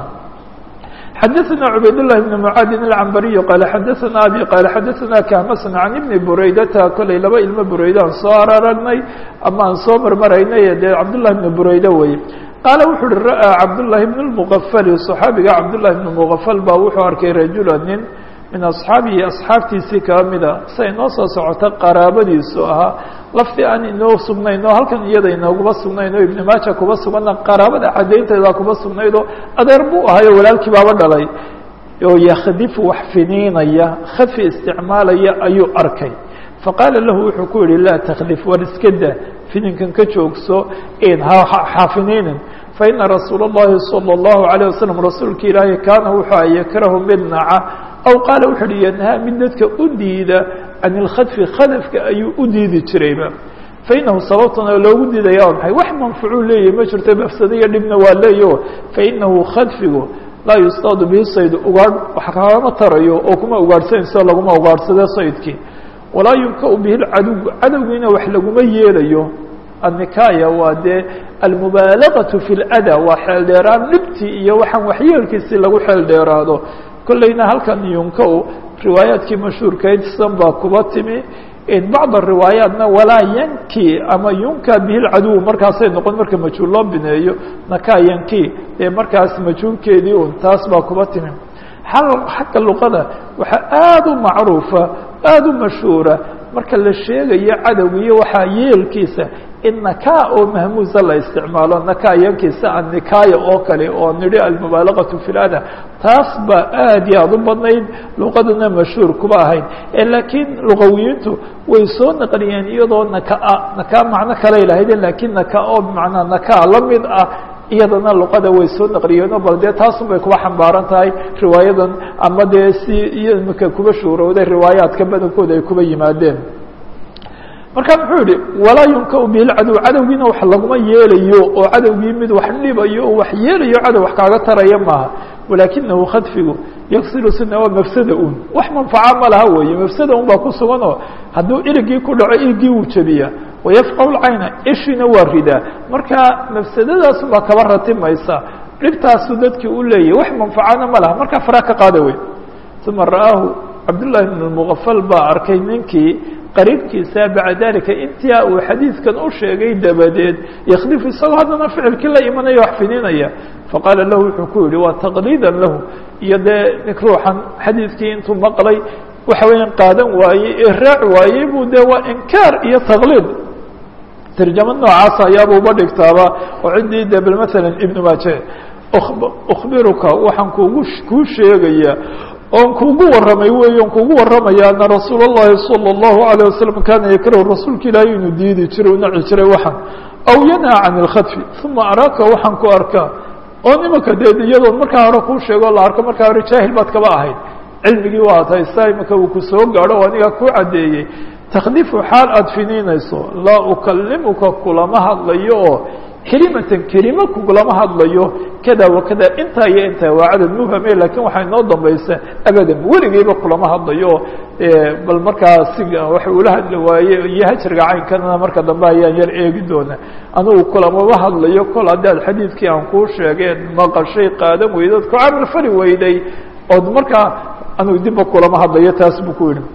xadaثna cubayd للhi بن mعاadin العنbariي qال xadaثna abي qال xadaثna kahmsn عan iبni buraydata kolay laba ilmo burayda aan soo aragnay ama aan soo marmaraynay dee cabdالlahi بn burayda wey qaala wuxu uhi ra'ىa cabdالlahi بن المغfl صxaabiga cabdالlahi بن مغfl baa wuxuu arkay rajula nin min asxaabihi asxaabtiisii kaa mida say noo soo socota qaraabadiisu ahaa lafti aan inoo sugnayn oo halkan iyada inooguma sugnayn oo ibn maaja kuba sugana qaraabada caddaynteeda kuba sugnayd oo adeer buu ahayo walaalkii baaba dhalay oo yakdifu wax finiinaya khadfi isticmaalaya ayuu arkay faqaala lahu wuxuu ku yihi laa takdif war iska daa fininkan ka joogso xaafiniinin faina rasuula اllahi salى اllahu عalيه wasalam rasuulka ilaahi kaana wuxuu yakrahu mid naca aw qaala wuxu uhi yanhaa mid dadka u diida can اlkhadfi khadafka ayuu u diidi jirayba fainahu sababtuna loogu diidaya waa maxay wax manfucuu leeyahy ma jirto mafsado iyo dhibna waa leeyaho fainahu khadfigu laa yustaadu bihi sayd ugaadh wax kagama tarayo oo kuma ugaadhsanayso laguma ugaadhsado saydkii walaa yunkau bihi lcadow cadowgiina wax laguma yeelayo annikaya waa dee almubaalagaةu fi اlأda waa xeel dheeraan dhibtii iyo waxaan waxyeelkiisii lagu xeel dheeraado kollayna halkan yunka-u riwaayaadkii mashhuurkayd san baa kuba timi bacd riwaayaatna walaa yanki ama yunka bihi lcaduw markaasay noqon marka majhuul loo bineeyo nakaa yanki ee markaas majhuulkeedii un taas baa kuba timi xagga luqada waxaa aada u macruufa aada u mashhuura marka la sheegayo cadowgiiyo waxaa yeelkiisa in nakaa oo mahmuusa la isticmaalo nakaa yankiisa annikaaya oo kale oo nidhi almubaalagaةu fi lada taas baa aad iyo aada u badnayd luqadana mashhuur kuba ahayd laakiin luqawiyiintu way soo naqliyeen iyadoo nakaa macno kaley lahayd lakiin nakaa oo bmanaa nakaa la mid ah iyadana luqada way soo naqliyeen oo bal dee taasun bay kuba xambaaran tahay riwaayadan ama dee si imika kuba shuurowday riwaayaadka badankooda ay kuba yimaadeen marka muxuu yihi walaa yunkau bihi lcadow cadowgiina wax laguma yeelayo oo cadowgii mid wax dhibayo oo wax yeelayo cadow wax kaaga taraya maaha walakinahu khadfigu yaksilu sina waa mafsada un wax manfaca ma laha weeye mafsada un baa ku suganoo hadduu irigii ku dhaco irigii wuu jebiya wayafqahu lcayna ishiina waa ridaa marka mafsadadaasun baa kaba ratimaysa dhibtaasu dadkii u leeyahy wax manfacana ma laha markaa faraa ka qaada wey uma ra'aahu cabdullahi bn lmugafal baa arkay ninkii qariibkiisa bacda dalika intia uu xadiidkan u sheegay dabadeed yakdifu isagoo haddana ficilkii la imanaya wax fininaya faqaala lahu wuxuu ku yihi waa taqliidan lahu iyo dee nink ruuxan xadiidkii intuu maqlay waxa weeyaan qaadan waayey ee raaci waayey buu dee waa inkaar iyo taqliid tarjamad noocaasa ayaaba uba dhigtaaba oo ciddii de bal masalan ibnu maaje ukhbiruka waxaan kuu sheegaya oon kuugu warramay wey on kuugu warramaya ana rasuula اllahi salى اllahu عalيه wasalam kaana yakrahu rasuulka ilaahay inuu diidi jiray u naci jiray waxaan aw yanhaa can اlkhadfi uma araaka waxaan ku arkaa oo nimanka dee iyadoon markaa hore kuu sheego la arko markaa hore jaahil baad kaba ahayd cilmigii waad haysaa imaka uu ku soo gaadho o anigaa ku caddeeyey takdifu xaal aada finiinayso laa ukalimuka kulama hadlayo oo kelimatan kelima kulama hadlayo kada wakada intaa iyo intaa waa cadad mubhame lakin waxay noo dambaysa abadan weligiiba kulama hadlayo bal markaa si wax ula hadli waaye iyo hajriga caynkana marka dambe ayaan yar eegi doona anugu kulamama hadlayo kol haddaad xadiidkii aan kuu sheegeen maqashay qaadan weydood ku camal fali weyday ood markaa anugu dibba kulama hadlayo taas buu ku yihi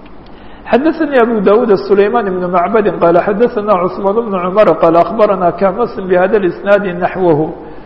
xadaثnي abu dawud سulayman بن macbadi qala xadaثna cثmaan بن cmar qala aخbarana kamas bhada اisnaadi naxwahu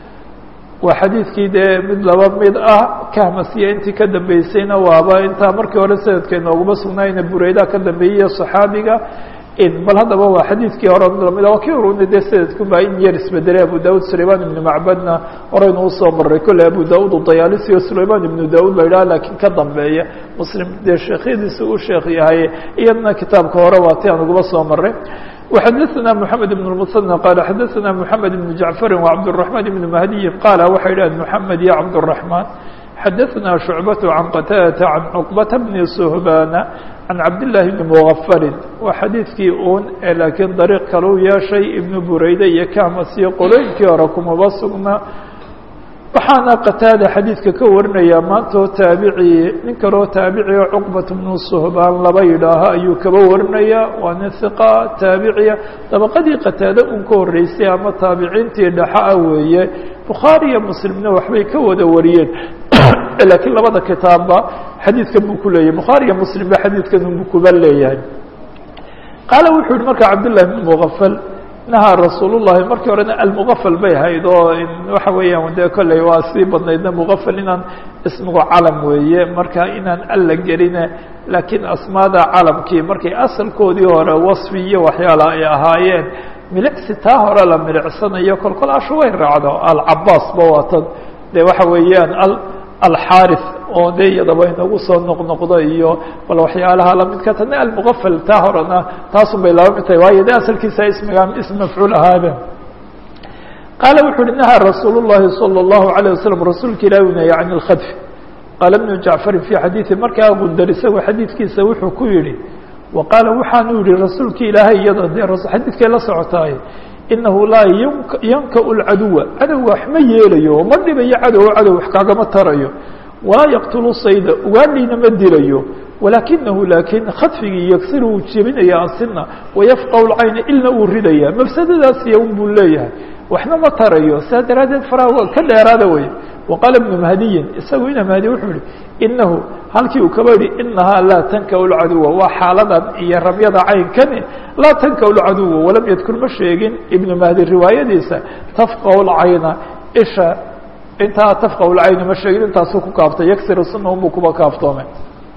waa xadiidkii dee mid laba mid ah kahmasiya intii ka dambeysayna waaba intaa markii hore sanadka inooguma sugnayna bureyda ka dambeeyey صaxaabiga bal haddaba waa xadiidkii hore mid lamid waa kii horuna dee sanadkuba in yar isbedelay abu dawud sulayman ibn macbadna horeynu usoo maray kolle abu dawud udayaalisi o sulayman ibnu dawud la yidhaha lakiin ka dambeeya muslim dee sheekhyadiisa u sheekh yahay iyadna kitaabka hore waa ti aan uguma soo maray وxadaثna mحamed بن المثنى qala xadaثna mحamed بن jaعفari وcabdالرaحman بن mahdiyi qaala waxay idhahen mحamed ya cabdالرaحman xadaثna شhuعbaة عan qtاdة عan cqبة بن سhbاn عan cabdاللahi بn mغfri waa xadiidkii un laakiin dariiq kalau yeeshay ibn bureyde iyo kamas iyo qolooyinkii hore kumaba sugna waxaana qataada xadiidka ka warinaya maantoo taabici nin kaloo taabici oo cuqbat bnu suhbaan laba yidhaaho ayuu kaba warinaya waa nin hiqa taabiciya dabaqadii qataade un ka horeysay ama taabiciintii dhaxa weeye bukhaari iyo muslimna waxbay ka wada wariyeen laakiin labada kitaabba xadiidkan buu ku leeyahay bukhaari iyo muslimba xadiidkan unbuu kuba leeyahay qaala wuxuu yihi marka cabdالlahi bn mغfl nahaa rasuul الlahi markii horena almغfl bay ahayd oo waxa weeyaan dee kolley waa sii badnaydna mغfl inaan ismigu calam weeye marka inaan alla gelina laakiin asmaada calamkii markay asalkoodii hore waصfi iyo waxyaala ay ahaayeen milicsi taa hore la milicsanayo kolkol ashu way raacdo alcabaas ba waatan dee waxa weeyaan alxaarif oo de iyadaba inagu soo noqnoqdo iyo bal waxyaalaha lamidka tana almغfl taa horena taasun bay laba mid tahay waayo de asalkiisa ismiga ism mafcuul ahaaba qaala wuxu uhi nahaa rasuul الlahi salى الlahu عalيه waslم rasuulka ilahi u nahye can اlkhadf qaala بnu jacfarin fi xadiiثi markaa gundar isagu xadiidkiisa wuxuu ku yihi wa qaala waxaanu yihi rasuulka ilaahay iyada dee xadiidkay la socotaay inahu laa yanka اlcaduwa cadowga wax ma yeelayo ma dhibayo cadow cadow wax kaagama tarayo walaa yaqtulu sayda ugaadhiina ma dilayo walakinahu laakiin khadfigii yagsir uu jebinaya asina wayafqahu lcayna ilna uu ridaya mafsadadaasiya un buu leeyahay waxna ma tarayo saa daraaddeed faraha ka dheeraada wey waqaala ibnu mahdiyin isagu ina mahdi wuxuu yihi inahu halkii uu kaba yihi inahaa laa tanka lcaduwa waa xaaladan iyo ramyada caynkani laa tanka lcaduwa walam yadkur ma sheegin ibnu mahdi riwaayadiisa tafqahu lcayna isha intaa tafqahu lcayna ma sheegin intaasuu ku kaaftay yagsir suna unbuu kuba kaaftoomay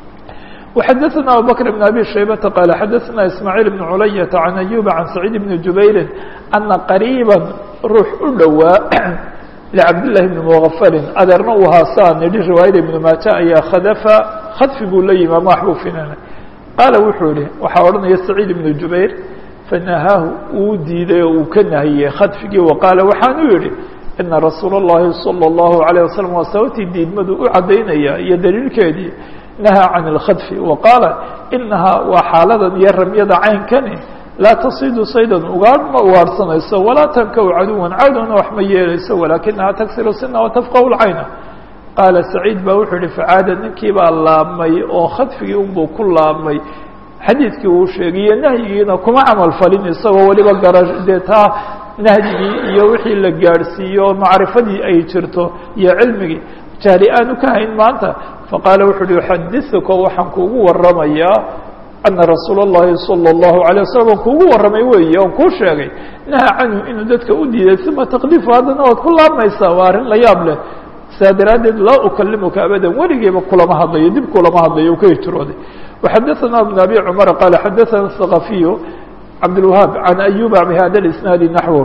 وxadثna abubكر بن abي شhaybةa qال xadثna ismاعيل بن culayaةa عan أyuba عan سacيid بن jubayri أna qariibا ruux u dhowaa لcabdاللahi بن mغflin adeerna uu haasaan yihi riwaayada iبn maaja ayaa khadfa khadfi buu la yimi ama waxbuu finana qaala wuxuu yihi waxaa odhanaya سacيid بن jubayr fanahaahu uu diiday oo uu ka nahiyey khadfigii وaqaala waxaanu yihi ina rasuul الlahi salى الlahu عalيه waslم waa sababtii diidmadu u cadaynaya iyo daliilkeedii nahaa can اlkhadfi waqaala inahaa waa xaaladan iyo ramyada caynkani laa tasidu saydan ugaadh ma ugaadhsanayso walaa tankaw caduwan cadowna wax ma yeelayso walakinahaa tagsiru sina watafqahu lcayna qaala saciid baa wuxuu yihi facaada ninkii baa laabmay oo khadfigii unbuu ku laabmay xadiidkii uu sheegiyo nahyigiina kuma camal falin isagoo weliba gara dee taa nahyigii iyo wixii la gaadhsiiyo macrifadii ay jirto iyo cilmigii jahli aanu ka hayn maanta faqaala wuxu uhi uxadiثuka waxaan kuugu waramayaa ana rasuul الlahi salى الlahu عalيه waslm aan kuugu warramay weeye oon kuu sheegay nahaa canhu inuu dadka u diiday uma taqdifu haddana waad ku laabmaysaa waa arrin la yaab leh saa daraaddeed laa ukalimuka abadan weligiiba kulama hadlayo dib kulama hadlayo u ka hijrooday وxadaثna بn abi cmar qaala xadaثana الثaqafiyu cabdالwahaab can ayuba bhada اisnaadi naxwo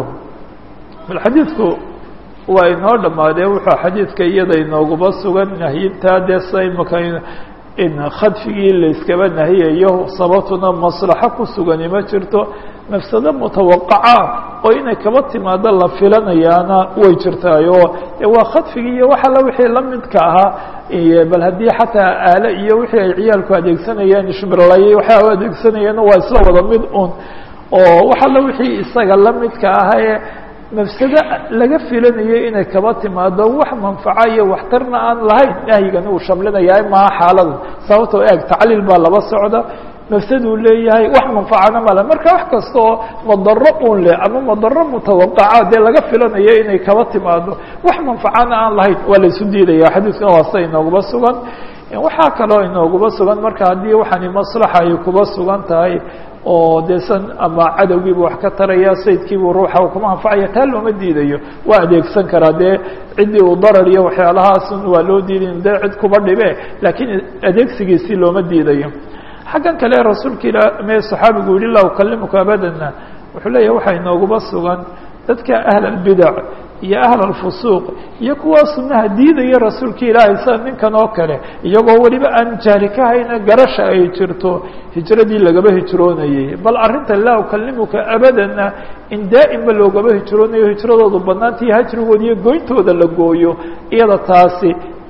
bal xadiidku waa inoo dhamaadee wuxuu xadiidka iyada inooguba sugan nahyintaa dee sa imaka in khadfigii layskaba nahiyayo sababtuna maslaxo ku sugani ma jirto mafsado mutawaqaca oo inay kaba timaado la filanayaana way jirtaayo waa khadfigii iyo wax alla wixii la midka ahaa bal haddii xataa aale iyo wixii ay ciyaalku adeegsanayeen shmirlay waxay adeegsanayeen waa isla wada mid un oo wax alla wixii isaga la midka ahae mafsado laga filanayo inay kaba timaado wax manfaco iyo waxtarna aan lahayn nahyigani uu shamlinaya maha xaaladan sababtoo eeg tacliil baa laba socda mafsaduu leeyahay wax manfacana male marka wax kasta oo madaro un leh ama madaro mutawaqaca dee laga filanayo inay kaba timaado wax manfacana aan lahayn waa la isu diidaya xadiidkan waa sida inooguba sugan waxaa kaloo inooguba sugan marka haddii waxaani maslaxa ay kuba sugan tahay oo dee san ama cadowgiibu wax ka taraya saydkiibuu ruuxa kuma anfacaya taa looma diidayo waa adeegsan karaa dee ciddii uu darar iyo waxyaalahaasun waa loo diidayn dee cid kuba dhibe laakiin adeegsigiisii looma diidayo xaggan kale rasuulka ila me saxaabigu yihi laa ukalimuka abadana wuxuu leeyahay waxaa inooguba sugan dadka ahl albidac iyo ahl alfusuuq iyo kuwaa sunaha diidaya rasuulka ilaahay sida ninkan oo kale iyagoo weliba aan jahli ka hayna garasha ay jirto hijradii lagaba hijroonayay bal arrinta laa ukalimuka abadana in daa'imba loogaba hijroonayo hijradoodu banaantii hajrigooda iyo goyntooda la gooyo iyada taasi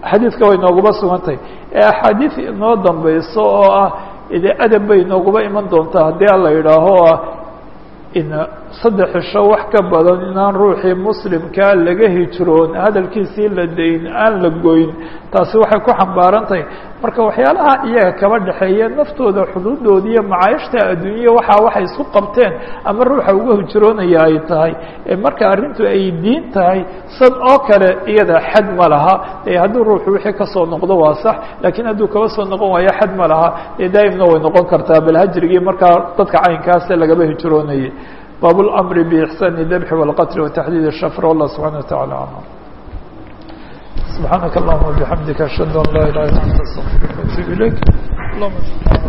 xadiidka way nooguba sugantahay ee axaadiid inoo dambayso oo ah ide adab bay nooguba iman doontaa haddii ala yidhaaho ah in 3 cisho wax ka badan inaan ruuxii muslimkaa laga hijroon hadalkiisii la dayn aan la goyn taasi waxay ku xambaarantahay marka waxyaalaha iyaga kaba dhexeeya naftooda xuduudoodii iyo macaayishta adduunya waxay isku qabteen ama ruuxa uga hijroonaya ay tahay marka arrintu ay diin tahay sad oo kale iyada xad ma laha hadduu ruuxu wixii kasoo noqdo waa sax laakiin hadduu kaba soo noqon waayo xad ma laha daa'imna way noqon kartaa bal hajrigii markaa dadka caynkaasa lagaba hijroonayay باب الأمر بإحسان الذبح والقتل وتحديد الشفر والله سبحانه وتعالى عنه سبحانك اللهم وبحمدك أشهد أن لا إله إلا أنت أستغفرك وأتوب إليك اللهم